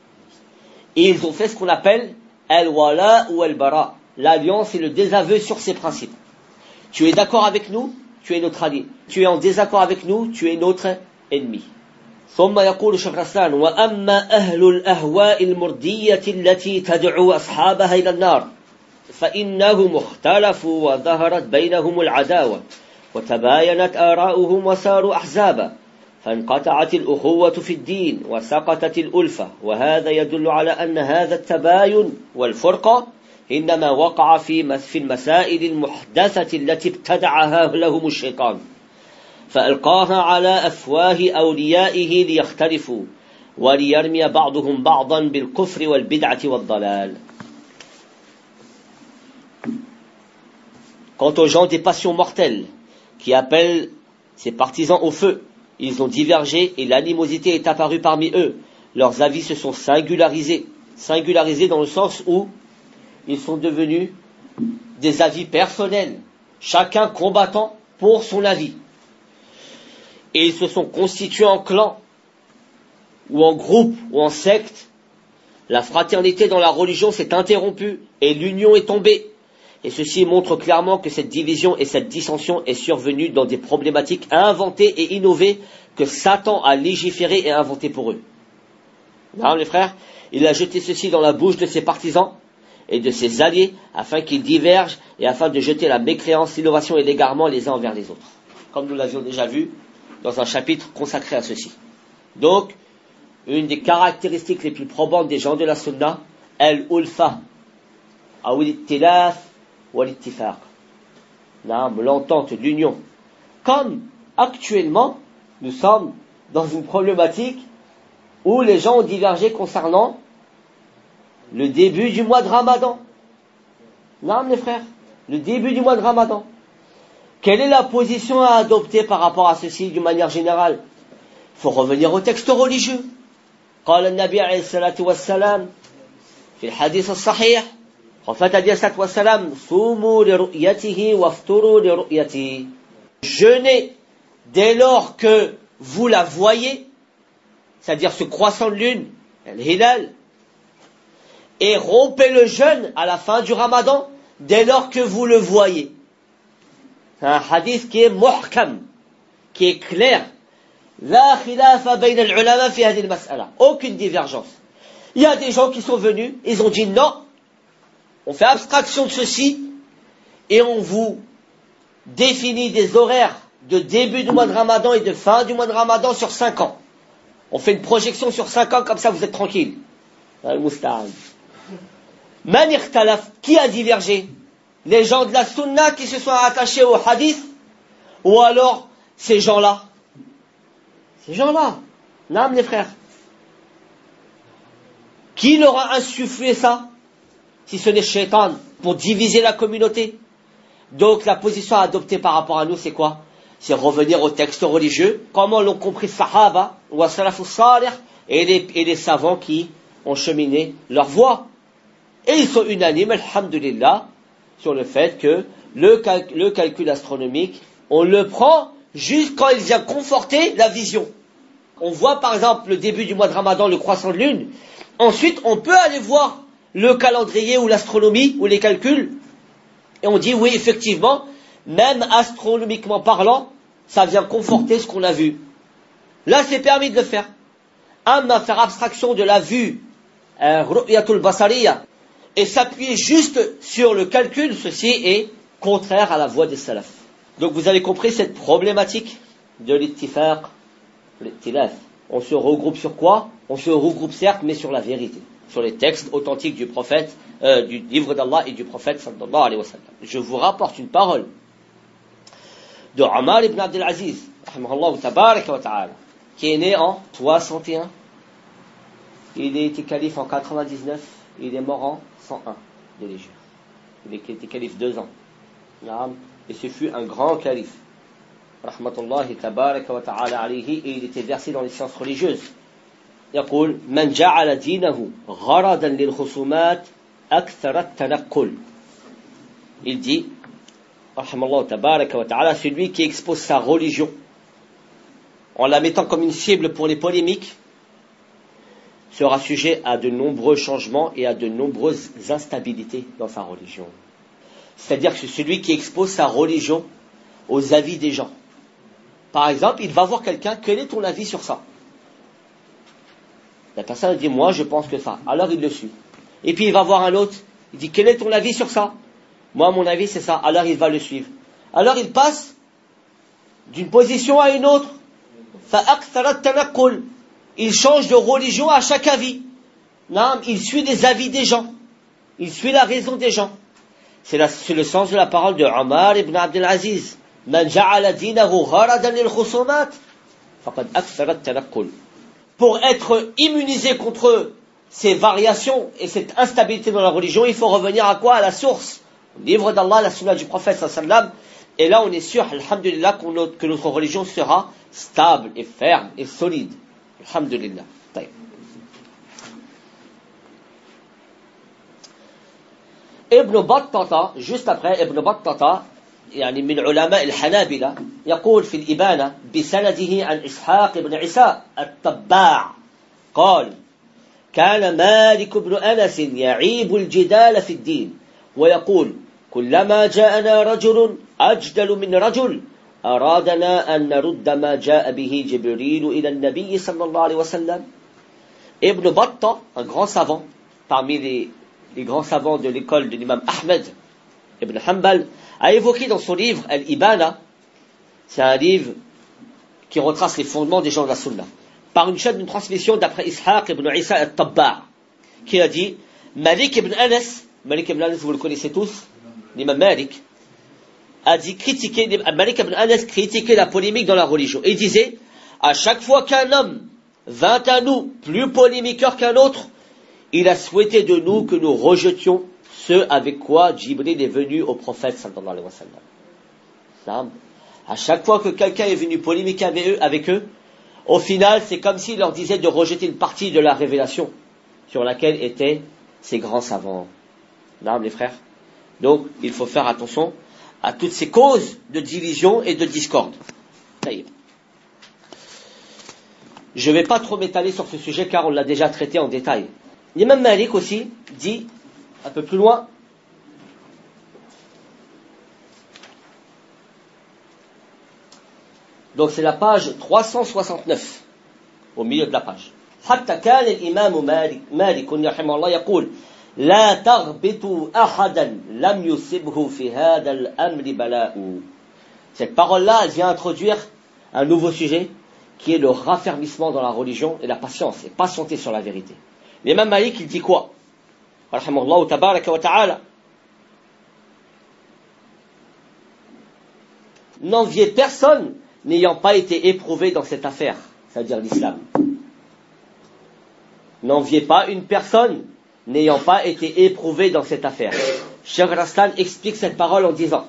S1: Et ils ont fait ce qu'on appelle al-wala ou al-bara, l'alliance et le désaveu sur ces principes. Tu es d'accord avec nous, tu es notre allié. Tu es en désaccord avec nous, tu es notre ennemi. ثم يقول شيخ رسلان وأما أهل الأهواء المردية التي تدعو أصحابها إلى النار فإنهم اختلفوا وظهرت بينهم العداوة وتباينت آراؤهم وصاروا أحزابا فانقطعت الأخوة في الدين وسقطت الألفة وهذا يدل على أن هذا التباين والفرقة إنما وقع في في المسائل المحدثة التي ابتدعها لهم الشيطان فألقاها على أفواه أوليائه ليختلفوا وليرمي بعضهم بعضا بالكفر والبدعة والضلال. Quant aux gens des passions mortelles qui appellent ses partisans au feu, ils ont divergé et l'animosité est apparue parmi eux. Leurs avis se sont singularisés, singularisés dans le sens où ils sont devenus des avis personnels, chacun combattant pour son avis. Et ils se sont constitués en clans, ou en groupes, ou en sectes. La fraternité dans la religion s'est interrompue et l'union est tombée. Et ceci montre clairement que cette division et cette dissension est survenue dans des problématiques inventées et innovées que Satan a légiféré et inventé pour eux. Non, les frères, il a jeté ceci dans la bouche de ses partisans et de ses alliés afin qu'ils divergent et afin de jeter la mécréance, l'innovation et l'égarement les uns envers les autres. Comme nous l'avions déjà vu dans un chapitre consacré à ceci. Donc, une des caractéristiques les plus probantes des gens de la sunna, al-ulfa, al-ittilaf, wal-ittifaq. L'entente, l'union. Comme actuellement, nous sommes dans une problématique où les gens ont divergé concernant le début du mois de Ramadan. Non, mes frères, le début du mois de Ramadan. Quelle est la position à adopter par rapport à ceci d'une manière générale? Il faut revenir au texte religieux. قال النبي عليه الصلاة والسلام في الحديث الصحيح prophète a dit عليه والسلام صوموا لرؤيته وافطروا لرؤيته. Jeûnez dès lors que vous la voyez, c'est-à-dire ce croissant de lune, l'hilal, et rompez le jeûne à la fin du Ramadan dès lors que vous le voyez. C'est un hadith qui est muhkam, qui est clair. La khilafa bayna al-ulama fi hadhihi al-mas'ala. Aucune divergence. Il y a des gens qui sont venus, ils ont dit non, on fait abstraction de ceci et on vous définit des horaires de début du mois de Ramadan et de fin du mois de Ramadan sur cinq ans. On fait une projection sur cinq ans, comme ça vous êtes tranquille. Al-Musta'an. Man ikhtalaf, qui a divergé? Les gens de la sunna qui se sont attachés au hadith, ou alors ces gens-là? Ces gens-là. Non, les frères. Qui leur a insufflé ça? Si ce n'est Shaitan, pour diviser la communauté. Donc la position adoptée par rapport à nous, c'est quoi? C'est revenir au texte religieux, comment l'ont compris Sahaba, ou As-Salafus Salih, et les, et les savants qui ont cheminé leur voie. Et ils sont unanimes, alhamdulillah, sur le fait que le, cal- le calcul astronomique, on le prend juste quand il vient conforter la vision. On voit par exemple le début du mois de Ramadan, le croissant de lune. Ensuite, on peut aller voir le calendrier ou l'astronomie ou les calculs. Et on dit, oui, effectivement, même astronomiquement parlant, ça vient conforter ce qu'on a vu. Là, c'est permis de le faire. Amma faire abstraction de la vue, ru'yatul basariya, et s'appuyer juste sur le calcul, ceci est contraire à la voie des salafs. Donc vous avez compris cette problématique de l'ittifaq, l'ittilaf. On se regroupe sur quoi? On se regroupe certes, mais sur la vérité, sur les textes authentiques du prophète, euh, du livre d'Allah et du prophète sallallahu alayhi wa sallam. Je vous rapporte une parole de Omar ibn Abdel Aziz, rahimahullah tabaraka wa ta'ala, qui est né en soixante et un. Il a été calife en quatre-vingt-dix-neuf, il est mort en cent un de l'Hégire. Il a été calife deux ans. Et ce fut un grand calife. Rahmatullahi tabaraka wa ta'ala alayhi, et il était versé dans les sciences religieuses. يقول من جعل دينه غرضا للخصومات أكثر التنقل. Il dit, rahmallahu tabaraka wa ta'ala, celui qui expose sa religion en la mettant comme une cible pour les polémiques sera sujet à de nombreux changements et à de nombreuses instabilités dans sa religion. C'est-à-dire que c'est celui qui expose sa religion aux avis des gens. Par exemple, il va voir quelqu'un, quel est ton avis sur ça? La personne dit, moi je pense que ça. Alors il le suit. Et puis il va voir un autre, il dit, quel est ton avis sur ça? Moi mon avis c'est ça. Alors il va le suivre. Alors il passe d'une position à une autre. Il change de religion à chaque avis. Non, il suit les avis des gens. il suit la raison des gens. C'est, la, c'est le sens de la parole de Omar ibn Abdel Aziz. Man ja'ala dinahu gharadan lil khusumat faqad akthara at-tanaqqul. Pour être immunisé contre ces variations et cette instabilité dans la religion, il faut revenir à quoi? À la source. Le livre d'Allah, la sunna du prophète sallallahu alayhi wa sallam. Et là, on est sûr, alhamdulillah, que notre religion sera stable et ferme et solide. Alhamdulillah. Taïb. Ibn Battata, juste après, Ibn Battata, يعني من علماء الحنابلة يقول في الإبانة بسنده عن إسحاق بن عيسى الطباع قال كان مالك بن أنس يعيب الجدال في الدين ويقول كلما جاءنا رجل أجدل من رجل أرادنا أن نرد ما جاء به جبريل إلى النبي صلى الله عليه وسلم. Ibn Battah, un grand savant parmi les, les grands savants de l'école de l'imam Ahmed Ibn Hanbal, a évoqué dans son livre Al-Ibana, c'est un livre qui retrace les fondements des gens de la Sunna, par une chaîne de transmission d'après Ishaq ibn Isa al-Tabba', qui a dit Malik ibn Anas, Malik ibn Anas vous le connaissez tous, l'imam Malik, a dit critiquer, Malik ibn Anas critiquait la polémique dans la religion, et il disait, à chaque fois qu'un homme vint à nous plus polémiqueur qu'un autre, il a souhaité de nous que nous rejetions ce avec quoi Jibril est venu au prophète sallallahu alayhi wa sallam. À chaque fois que quelqu'un est venu polémiquer avec eux, avec eux, au final, c'est comme s'il leur disait de rejeter une partie de la révélation sur laquelle étaient ces grands savants. Non, les frères. Donc, il faut faire attention à toutes ces causes de division et de discorde. Je ne vais pas trop m'étaler sur ce sujet car on l'a déjà traité en détail. L'imam Malik aussi dit, un peu plus loin, donc c'est la page trois cent soixante-neuf, au milieu de la page. حتى كان الإمام مالك مالك رحمه الله يقول لا تغبطوا أحدا لم يصبه في هذا الأمر بلاء. Cette parole-là, elle vient introduire un nouveau sujet qui est le raffermissement dans la religion et la patience, et patienter sur la vérité. L'imam Malik, il dit quoi? Rahimahullah tabaraka wa ta'ala. N'enviez personne n'ayant pas été éprouvé dans cette affaire, c'est-à-dire l'islam. N'enviez pas une personne n'ayant pas été éprouvé dans cette affaire. Cheikh Raslan explique cette parole en disant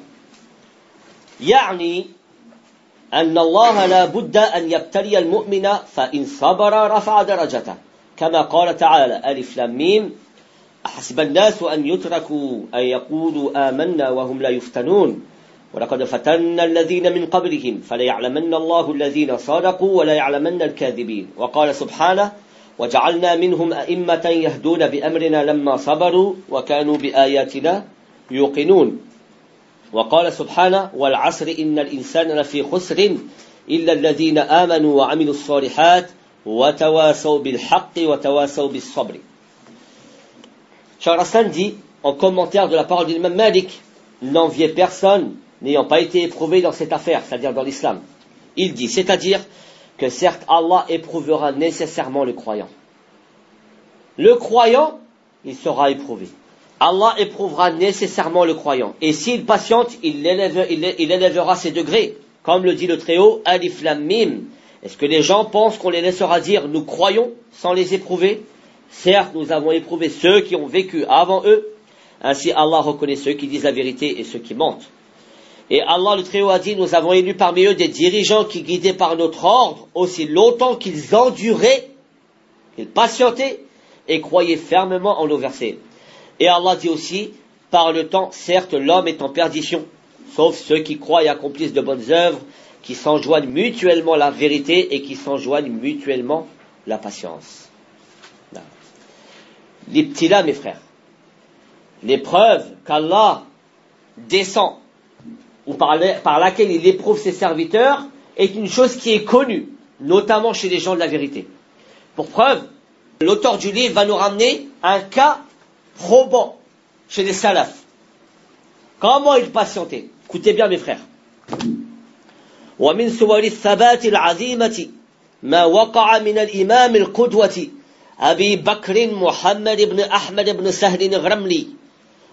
S1: يعني أن الله لا بد أن يبتلي المؤمن فإن صبر رفع درجته كما قال تعالى ألف لام ميم أحسب الناس أن يتركوا أن يقولوا آمنا وهم لا يفتنون ولقد فتنا الذين من قبلهم فليعلمن الله الذين صدقوا ولا يعلمن الكاذبين وقال سبحانه وجعلنا منهم أئمة يهدون بأمرنا لما صبروا وكانوا بآياتنا يوقنون وقال سبحانه والعصر إن الإنسان لفي خسر إلا الذين آمنوا وعملوا الصالحات وتواصوا بالحق وتواصوا بالصبر. Cheikh Raslan dit, en commentaire de la parole de l'imam Malik, n'enviez personne n'ayant pas été éprouvé dans cette affaire, c'est-à-dire dans l'islam. Il dit, c'est-à-dire que certes Allah éprouvera nécessairement le croyant. Le croyant, il sera éprouvé. Allah éprouvera nécessairement le croyant. Et s'il patiente, il, élève, il, il élèvera ses degrés. Comme le dit le Très-Haut, Alif Lam Mim. Est-ce que les gens pensent qu'on les laissera dire nous croyons sans les éprouver? Certes, nous avons éprouvé ceux qui ont vécu avant eux. Ainsi, Allah reconnaît ceux qui disent la vérité et ceux qui mentent. Et Allah le Très-Haut a dit, nous avons élu parmi eux des dirigeants qui guidaient par notre ordre aussi longtemps qu'ils enduraient, qu'ils patientaient et croyaient fermement en nos versets. Et Allah dit aussi, par le temps, certes, l'homme est en perdition, sauf ceux qui croient et accomplissent de bonnes œuvres, qui s'enjoignent mutuellement la vérité et qui s'enjoignent mutuellement la patience. L'ibtila, mes frères, l'épreuve qu'Allah descend, ou par, la, par laquelle il éprouve ses serviteurs, est une chose qui est connue, notamment chez les gens de la vérité. Pour preuve, l'auteur du livre va nous ramener un cas probant chez les salafs. Comment ils patientaient? Écoutez bien mes frères. ومن صور الثبات العظيمة ما وقع من الإمام القدوة أبي بكر محمد بن أحمد بن سهل الغرملي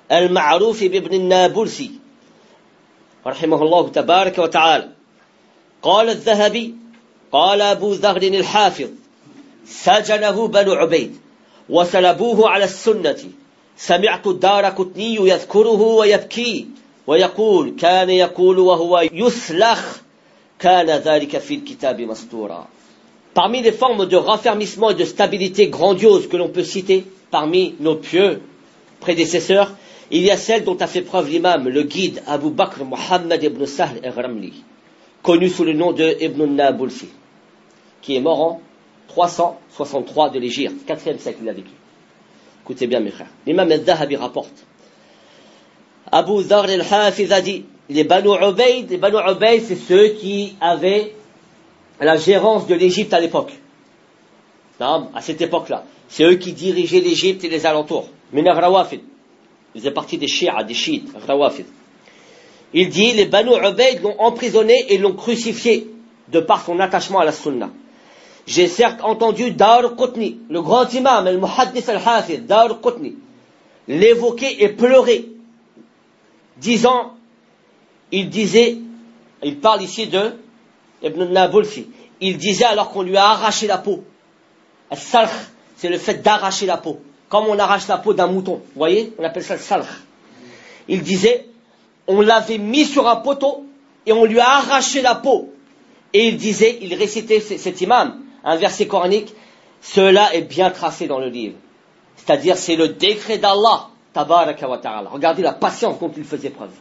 S1: المعروف بابن النابلسي رحمه الله تبارك وتعالى. قال الذهبي قال أبو ذر الحافظ سجنه بنو عبيد وسلبوه على السنة. سمعت الدارقطني يذكره ويبكي ويقول كان يقول وهو يسلخ كان ذلك في الكتاب مسطورا. Parmi les formes de raffermissement et de stabilité grandiose que l'on peut citer parmi nos pieux prédécesseurs, il y a celle dont a fait preuve l'imam, le guide Abu Bakr Muhammad ibn Sahl al-Ramli, connu sous le nom de Ibn Nabulsi, qui est mort en trois cent soixante-trois de l'Hégire, quatrième siècle il a vécu. Écoutez bien mes frères. L'imam al-Dhahabi rapporte. Abu Dharr al-Hafiz a dit, les Banu Ubayd, les Banu Ubayd, c'est ceux qui avaient la gérance de l'Égypte à l'époque. Non, à cette époque-là. C'est eux qui dirigeaient l'Égypte et les alentours. Min al-Rawafid. Ils faisaient partie des Shia, des chiites, Rawafid. Il dit, les Banu Ubayd l'ont emprisonné et l'ont crucifié de par son attachement à la Sunna. J'ai certes entendu Daraqutni, le grand imam, le muhaddis al-Hafiz, Daraqutni, l'évoquer et pleurer, disant, il disait, il parle ici de Ibn Nabulsi, il disait alors qu'on lui a arraché la peau. Al-Salkh, c'est le fait d'arracher la peau. Comme on arrache la peau d'un mouton, vous voyez, on appelle ça le Salkh. Il disait, on l'avait mis sur un poteau et on lui a arraché la peau. Et il disait, il récitait cet imam, un verset coranique, cela est bien tracé dans le livre. C'est-à-dire, c'est le décret d'Allah, tabaraka wa ta'ala. Regardez la patience dont il faisait preuve.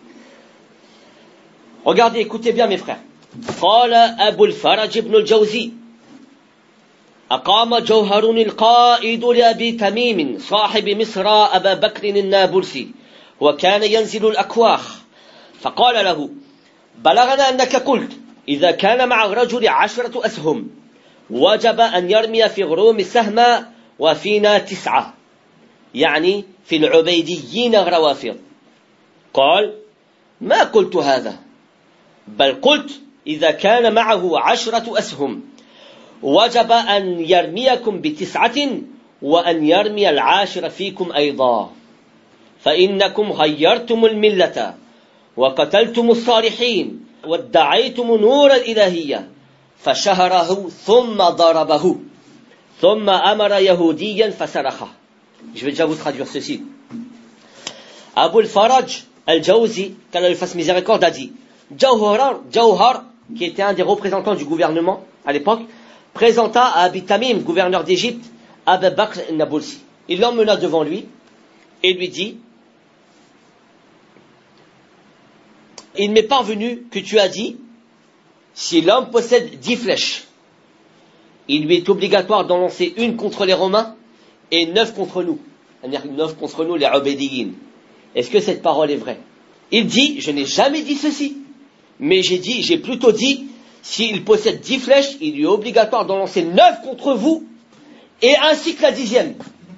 S1: Regardez, écoutez bien mes frères. قال أبو الفرج بن الجوزي أقام جوهر القائد لأبي تميم صاحب مصر أبا بكر النابلسي وكان ينزل الأكواخ فقال له بلغنا أنك قلت إذا كان مع الرجل عشرة أسهم وجب أن يرمي في غروم سهما وفينا تسعة يعني في العبيديين الروافض. قال ما قلت هذا بل قلت إذا كان معه عشرة أسهم وجب أن يرميكم بتسعة وأن يرمي العاشر فيكم أيضا فإنكم غيرتم الملة وقتلتم الصالحين وادعيتم نور الإلهية فشهره ثم ضربه ثم أمر يهوديا فسرخه. Je vais déjà vous traduire ceci. Abu al-Faraj al-Jawzi, qu'Allah lui fasse miséricorde, a dit Jawhar, Jawhar, qui était un des représentants du gouvernement à l'époque, présenta à Abi Tamim, gouverneur d'Égypte, Abu Bakr al-Nabulsi. Il l'emmena devant lui et lui dit il m'est parvenu que tu as dit si l'homme possède dix flèches, il lui est obligatoire d'en lancer une contre les Romains et neuf contre nous. C'est-à-dire neuf contre nous, les Ubaydiyin. Est-ce que cette parole est vraie? Il dit, je n'ai jamais dit ceci, mais j'ai dit, j'ai plutôt dit, s'il possède dix flèches, il lui est obligatoire d'en lancer neuf contre vous, et ainsi que la dixième.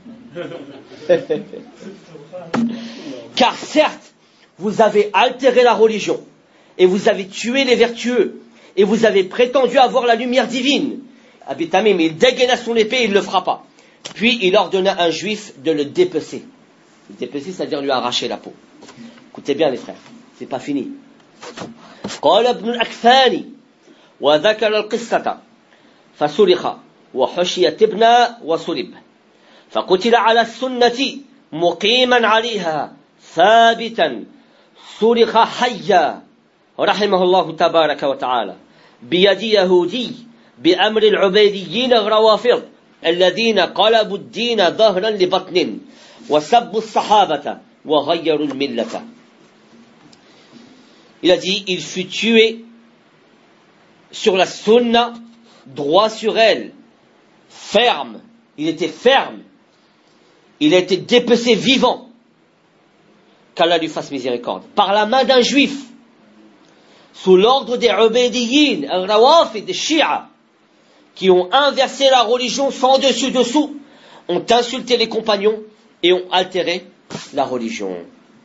S1: Car certes, vous avez altéré la religion, et vous avez tué les vertueux, et vous avez prétendu avoir la lumière divine. Abi Tamim, il dégaina son épée et il le frappa. Puis il ordonna à un juif de le dépecer. Le dépecer, c'est-à-dire lui arracher la peau. Écoutez bien les frères, c'est pas fini. قال ابن الأكفاني وذكر القصة فسرخ وحشي تبنى وصلب فقتل على السنة مقيما عليها ثابتا سرخ حيا رحمه الله تبارك وتعالى بيد يهودي بأمر العبيديين الروافض الذين قلبوا الدين ظهرا لبطن وسبوا الصحابة وغيروا الملة. Il a dit, il fut tué sur la sunna, droit sur elle, ferme. Il était ferme. Il a été dépecé vivant. Qu'Allah lui fasse miséricorde. Par la main d'un juif, sous l'ordre des Ubaydiyin, al-Rawafid, des Shia, qui ont inversé la religion sans dessus-dessous, ont insulté les compagnons et ont altéré la religion.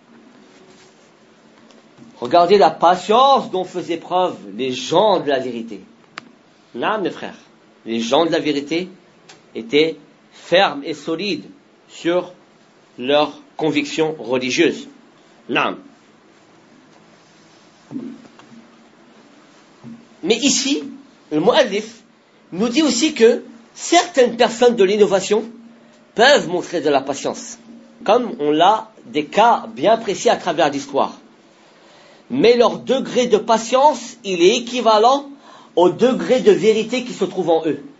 S1: Regardez la patience dont faisaient preuve les gens de la vérité. Non, mes frères, les gens de la vérité étaient fermes et solides sur leur conviction religieuse. Naam. Mais ici, le mu'allif nous dit aussi que certaines personnes de l'innovation peuvent montrer de la patience, comme on l'a des cas bien précis à travers l'histoire. Mais leur degré de patience, il est équivalent au degré de vérité qui se trouve en eux.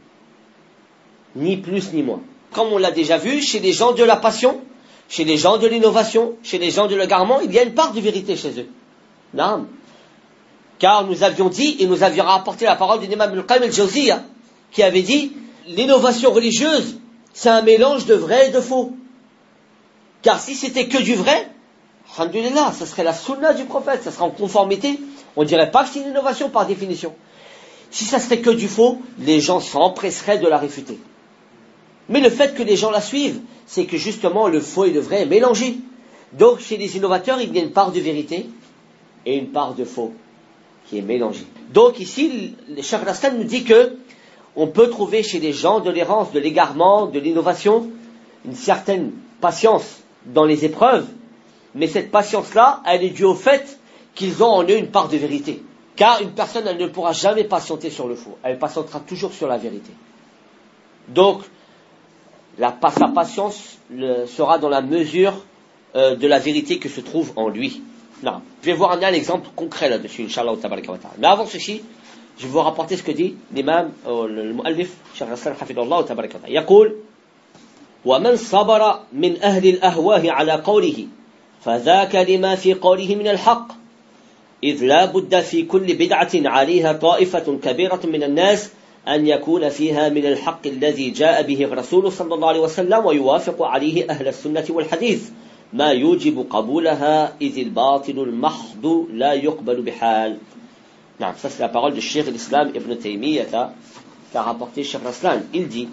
S1: Ni plus ni moins. Comme on l'a déjà vu, chez les gens de la passion, chez les gens de l'innovation, chez les gens de l'égarement, il y a une part de vérité chez eux. Non. Car nous avions dit, et nous avions rapporté la parole de l'imam Ibn al-Qayyim al-Jawziyya, qui avait dit, l'innovation religieuse, c'est un mélange de vrai et de faux. Car si c'était que du vrai, alhamdulillah, ça serait la sunna du prophète, ça serait en conformité. On ne dirait pas que c'est une innovation par définition. Si ça serait que du faux, les gens s'empresseraient de la réfuter. Mais le fait que les gens la suivent, c'est que justement le faux et le vrai est mélangé. Donc chez les innovateurs, il y a une part de vérité et une part de faux qui est mélangée. Donc ici, le Cheikh Raslan nous dit que on peut trouver chez les gens de l'errance, de l'égarement, de l'innovation, une certaine patience dans les épreuves, mais cette patience-là, elle est due au fait qu'ils ont en eux une part de vérité. Car une personne, elle ne pourra jamais patienter sur le faux, elle patientera toujours sur la vérité. Donc, la, sa patience le, sera dans la mesure euh, de la vérité que se trouve en lui. Non. Je vais voir un, un exemple concret là-dessus, Inch'Allah tabaraka wa ta'ala. Mais avant ceci, je vais vous rapporter ce que dit l'imam, euh, le mu'allif, Cheikh Raslan hafidhahullah tabaraka wa ta'ala. يقول ومن صبر من أهل الأهواه على قوله فذاك لما في قوله من الحق إذ لا بد في كل بدعة عليها طائفة كبيرة من الناس أن يكون فيها من الحق الذي جاء به الرسول صلى الله عليه وسلم ويوافق عليه أهل السنة والحديث ما يوجب قبولها إذ الباطل المحض لا يقبل بحال. نعم, ça c'est la parole de Cheikh l'Islam Ibn Taymiyyah qu'a rapporté Cheikh Raslan. Il dit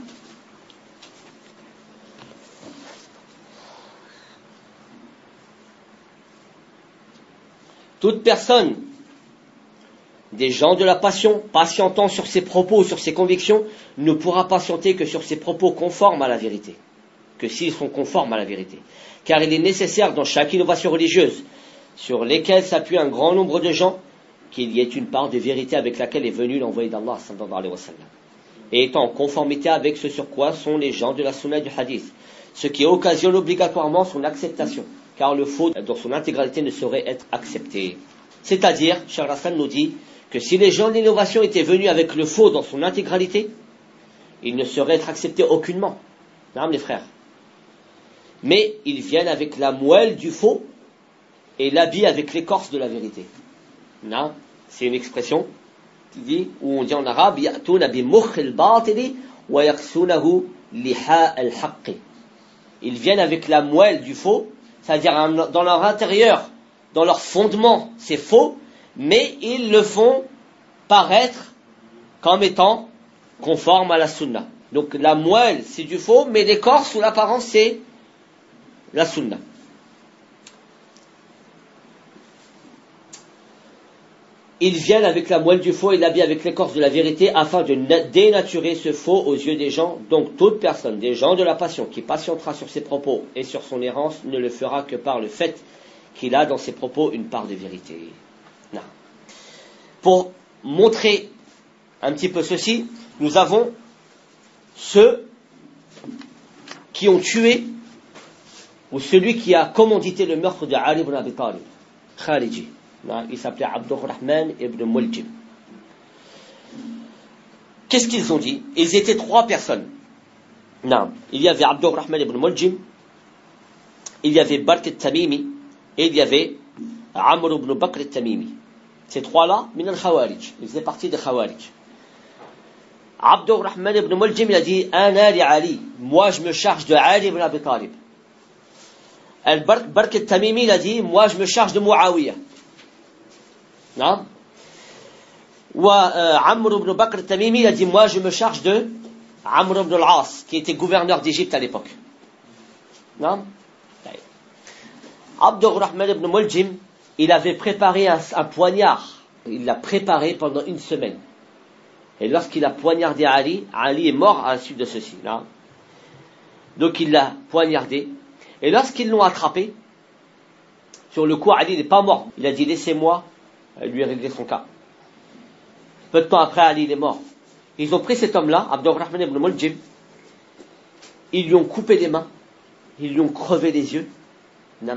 S1: toute personne, des gens de la passion, patientant sur ses propos, sur ses convictions, ne pourra patienter que sur ses propos conformes à la vérité, que s'ils sont conformes à la vérité. Car il est nécessaire dans chaque innovation religieuse, sur lesquelles s'appuie un grand nombre de gens, qu'il y ait une part de vérité avec laquelle est venu l'envoyé d'Allah, sallallahu alayhi wa sallam, et étant en conformité avec ce sur quoi sont les gens de la sunna du hadith, ce qui occasionne obligatoirement son acceptation, car le faux dans son intégralité ne saurait être accepté. C'est-à-dire, Cheikh Raslan nous dit que si les gens de l'innovation étaient venus avec le faux dans son intégralité, ils ne sauraient être acceptés aucunement. Non, les frères. Mais ils viennent avec la moelle du faux et l'habillent avec l'écorce de la vérité. Non, c'est une expression qui dit, où on dit en arabe, ya'tuna bi mukh al-batili wa yaksunahu liha al-haqqi. Ils viennent avec la moelle du faux, c'est-à-dire dans leur intérieur, dans leur fondement, c'est faux, mais ils le font paraître comme étant conforme à la sunna. Donc la moelle, c'est du faux, mais l'écorce ou l'apparence, c'est la sunna. Ils viennent avec la moelle du faux et l'habillent avec l'écorce de la vérité afin de dénaturer ce faux aux yeux des gens. Donc toute personne, des gens de la passion, qui patientera sur ses propos et sur son errance, ne le fera que par le fait qu'il a dans ses propos une part de vérité. Non. Pour montrer un petit peu ceci, nous avons ceux qui ont tué, ou celui qui a commandité le meurtre de Ali ibn Abi Talib, Khariji. Il s'appelait Abdurrahman ibn Muljim. Qu'est-ce qu'ils ont dit? Ils étaient trois personnes. Non. Il y avait Abdurrahman ibn Muljim, il y avait Bark al-Tamimi, et il y avait Amr ibn Bakr al-Tamimi. Ces trois-là, min al-Khawarij. Ils faisaient partie des Khawarij. Abdurrahman ibn Muljim, il a dit, Ana li Ali. Moi, je me charge de Ali ibn Abi Talib. Bark al-Tamimi, il a dit, moi, je me charge de Muawiyah. Non. Ou Amr ibn Bakr al-Tamimi, il a dit, moi, je me charge de Amr ibn al-As, qui était gouverneur d'Égypte à l'époque. Non. Abdurrahman ibn Muljim, il avait préparé un, un poignard. Il l'a préparé pendant une semaine. Et lorsqu'il a poignardé Ali, Ali est mort à la suite de ceci. Là. Donc il l'a poignardé. Et lorsqu'ils l'ont attrapé, sur le coup, Ali n'est pas mort. Il a dit, laissez-moi lui régler son cas. Peu de temps après, Ali il est mort. Ils ont pris cet homme-là, Abdurrahman ibn Muljim, ils lui ont coupé les mains, ils lui ont crevé les yeux, et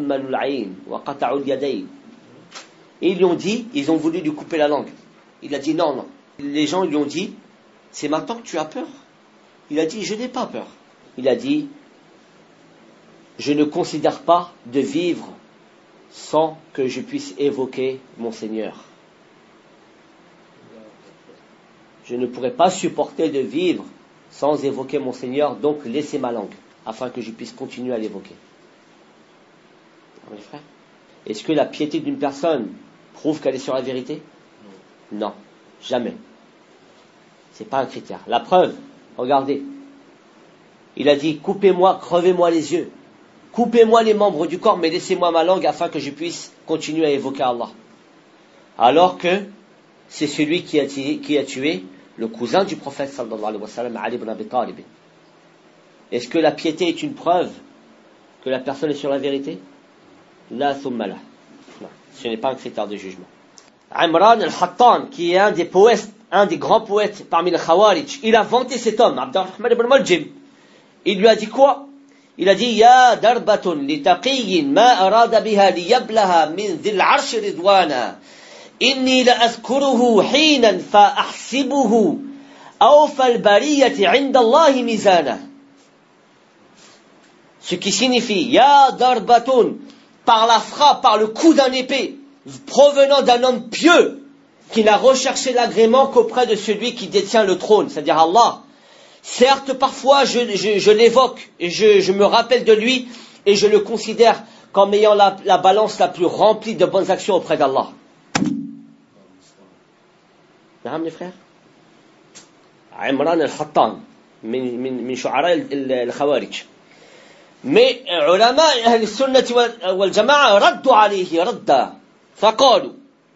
S1: ils lui ont dit, ils ont voulu lui couper la langue. Il a dit non, non. Les gens lui ont dit, c'est maintenant que tu as peur. Il a dit, je n'ai pas peur. Il a dit, je ne considère pas de vivre sans que je puisse évoquer mon Seigneur. Je ne pourrais pas supporter de vivre sans évoquer mon Seigneur, donc laissez ma langue, afin que je puisse continuer à l'évoquer. Mes frères, est-ce que la piété d'une personne prouve qu'elle est sur la vérité? Non, jamais. C'est pas un critère. La preuve, regardez. Il a dit, coupez-moi, crevez-moi les yeux. Coupez-moi les membres du corps, mais laissez-moi ma langue afin que je puisse continuer à évoquer Allah. Alors que c'est celui qui a, qui a tué le cousin du prophète sallallahu alayhi wa sallam, Ali ibn Abi Talib. Est-ce que la piété est une preuve que la personne est sur la vérité? La thumma la. Non, ce n'est pas un critère de jugement. Imran al-Hattan, qui est un des poètes, un des grands poètes parmi les Khawarij, il a vanté cet homme, Abdurrahman ibn Muljim. Il lui a dit quoi? Il a dit, Ya darbatun li taqiyyin ma arada biha li yablaha min dhil arsh ridwana. Inni la azkuruhu hinan fa ahsibuhu awfa al-bariyati inda Allahi mizana. Ce qui signifie, Ya darbatun, par la frappe, par le coup d'un épée, provenant d'un homme pieux, qui n'a recherché l'agrément qu'auprès de celui qui détient le trône, c'est-à-dire Allah. Certes, parfois, je, je, je l'évoque, et je, je me rappelle de lui, et je le considère comme ayant la, la balance la plus remplie de bonnes actions auprès d'Allah. Mesdames les frères, Imran al-Hattan, min shu'ara al-Khawarij. Mais ulama ahl sunnah wal jama'a raddu alayhi radda faqalu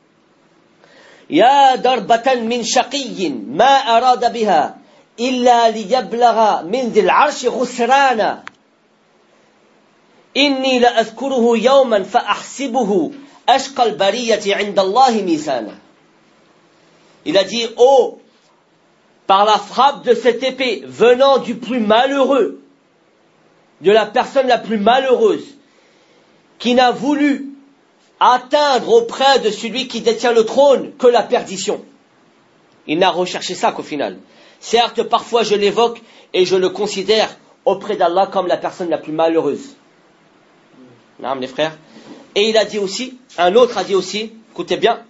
S1: ya darbatan min shaqiyyin ma arada biha illa liyablagha min dhil arsh khusrana inni la azkuruhu yawman fa ahsibuhu ashqa al bariyati 'inda Allah mizana. Il a dit, oh, par la frappe de cette épée venant du plus malheureux, de la personne la plus malheureuse, qui n'a voulu atteindre auprès de celui qui détient le trône que la perdition. Il n'a recherché ça qu'au final. Certes, parfois je l'évoque et je le considère auprès d'Allah comme la personne la plus malheureuse. Non, les frères. Et il a dit aussi, un autre a dit aussi, écoutez bien,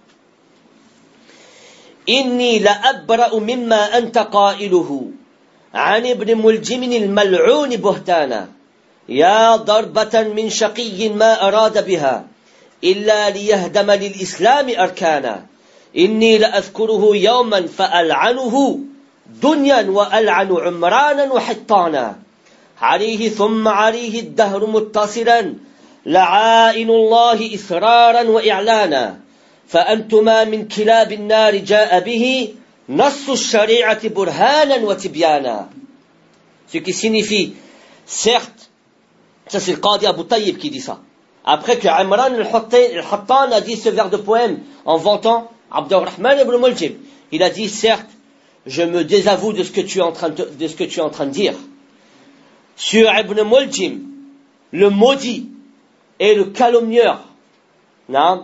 S1: Inni la abra'u mimma anta qailuhu an ibn Muljim al-mal'un buhtana. يا ضربة من شقي ما أراد بها إلا ليهدم للإسلام أركانا إني لأذكره يوما فألعنه دنيا وألعن عمرانا وحطانا عليه ثم عليه الدهر متصلا لعائن الله إسرارا وإعلانا فأنتما من كلاب النار جاء به نص الشريعة برهانا وتبيانا. Ce qui signifie, certes, ça c'est le Qadi Abu Tayyib qui dit ça. Après que Imran al-Hattan a dit ce vers de poème en vantant Abdurrahman ibn Muljim, il a dit, certes, je me désavoue de ce que tu es en train de, de ce que tu es en train de dire. Sur Ibn Muljim, le maudit et le calomnieur. Non.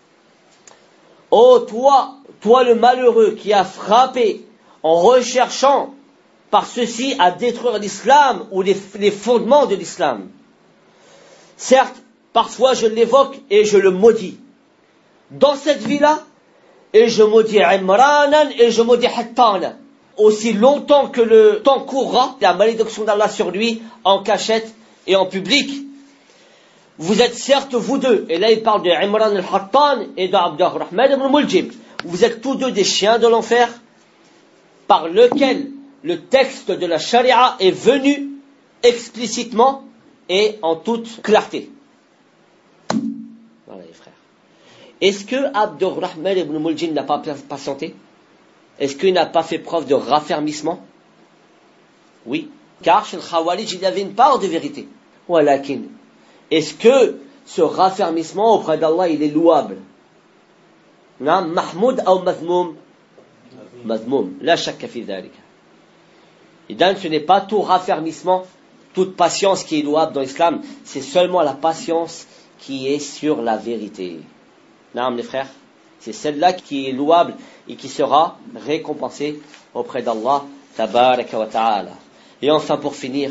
S1: Oh toi, toi le malheureux qui a frappé en recherchant par ceci à détruire l'islam ou les, les fondements de l'islam. Certes, parfois je l'évoque et je le maudis. Dans cette vie-là, et je maudis Imranan et je maudis Hattana. Aussi longtemps que le temps courra, la malédiction d'Allah sur lui, en cachette et en public. Vous êtes certes vous deux, et là il parle de Imran al-Hattan et d'Abdurrahman ibn Muljim. Vous êtes tous deux des chiens de l'enfer, par lequel le texte de la charia est venu explicitement et en toute clarté. Voilà les frères. Est-ce que Abdurrahman ibn Muljim n'a pas patienté? Est-ce qu'il n'a pas fait preuve de raffermissement? Oui. Car chez le Khawarij, il y avait une part de vérité. walakin. Est-ce que ce raffermissement auprès d'Allah, il est louable? Naam, mahmoud ou mazmoum? Mazmoum. La shakka fi dhalika. Et donc, ce n'est pas tout raffermissement, toute patience qui est louable dans l'islam, c'est seulement la patience qui est sur la vérité. Naam, les frères, c'est celle-là qui est louable et qui sera récompensée auprès d'Allah tabaraka wa ta'ala. Et enfin, pour finir,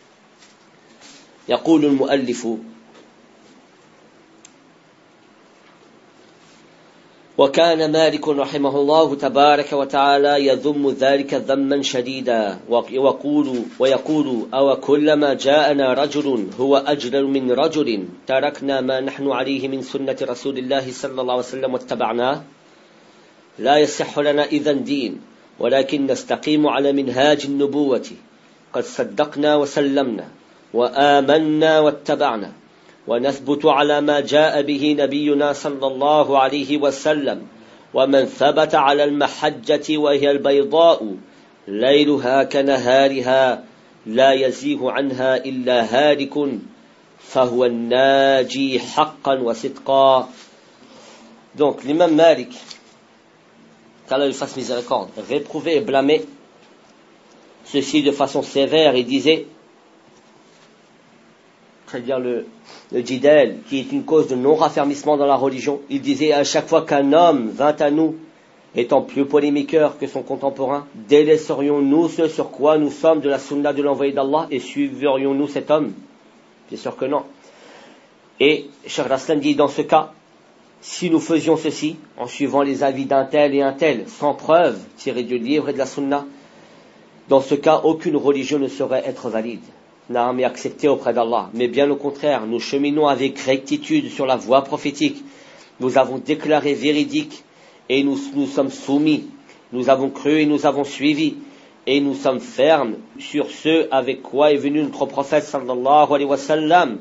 S1: يقول المؤلف وكان مالك رحمه الله تبارك وتعالى يذم ذلك ذما شديدا ويقول ويقول أو كلما جاءنا رجل هو أجلل من رجل تركنا ما نحن عليه من سنة رسول الله صلى الله عليه وسلم واتبعناه لا يصح لنا إذن دين ولكن نستقيم على منهاج النبوة قد صدقنا وسلمنا وآمنا واتبعنا ونثبت على ما جاء به نبينا صلى الله عليه وسلم ومن ثبت على المحجة وهي البيضاء ليلها كنهارها لا يزيغ عنها إلا هالك فهو الناجي حقا وصدقا. Donc l'imam Malik, qu'Allah lui fasse miséricorde, réprouvait et blâmait ceci de façon sévère et disait, c'est-à-dire le, le jidal, qui est une cause de non-raffermissement dans la religion. Il disait à chaque fois qu'un homme vint à nous, étant plus polémiqueur que son contemporain, délaisserions-nous ce sur quoi nous sommes de la sunna de l'envoyé d'Allah et suivrions-nous cet homme? Bien sûr que non. Et Cheikh Raslan dit, dans ce cas, si nous faisions ceci, en suivant les avis d'un tel et un tel, sans preuve, tirés du livre et de la sunna, dans ce cas, aucune religion ne saurait être valide. Naam, et accepté auprès d'Allah. Mais bien au contraire, nous cheminons avec rectitude sur la voie prophétique. Nous avons déclaré véridique et nous nous sommes soumis. Nous avons cru et nous avons suivi. Et nous sommes fermes sur ce avec quoi est venu notre prophète sallallahu alayhi wa sallam.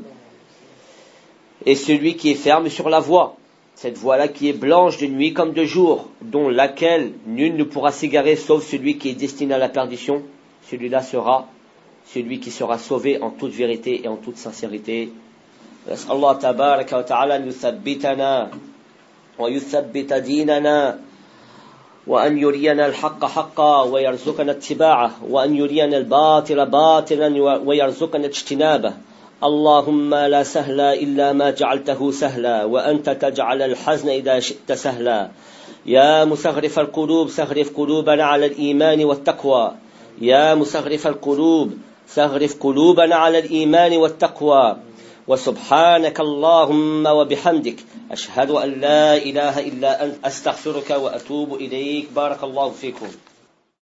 S1: Et celui qui est ferme sur la voie, cette voie-là qui est blanche de nuit comme de jour, dont laquelle nul ne pourra s'égarer sauf celui qui est destiné à la perdition, celui-là sera celui qui sera sauvé en toute vérité et en toute sincérité. Allah tabaraka wa ta'ala an yuthabbitana wa yuthabbita dinana wa an yuriyana al-haqqa haqqa wa yarzuqana ittiba'ah wa an yuriyana al-batila batilan wa yarzuqana ijtinabah. Allahumma la sahla illa ma ja'altahu sahla wa anta taj'al al-hazna idha shi'ta sahla. Ya musaghrif al-qulub saghrif qulubana 'ala al-iman wa at-taqwa. Ya musaghrif al-qulub سغرف قلوبنا على الإيمان والتقوى وسبحانك اللهم وبحمدك أشهد أن لا إله إلا أنت أستغفرك وأتوب إليك. بارك الله فيكم.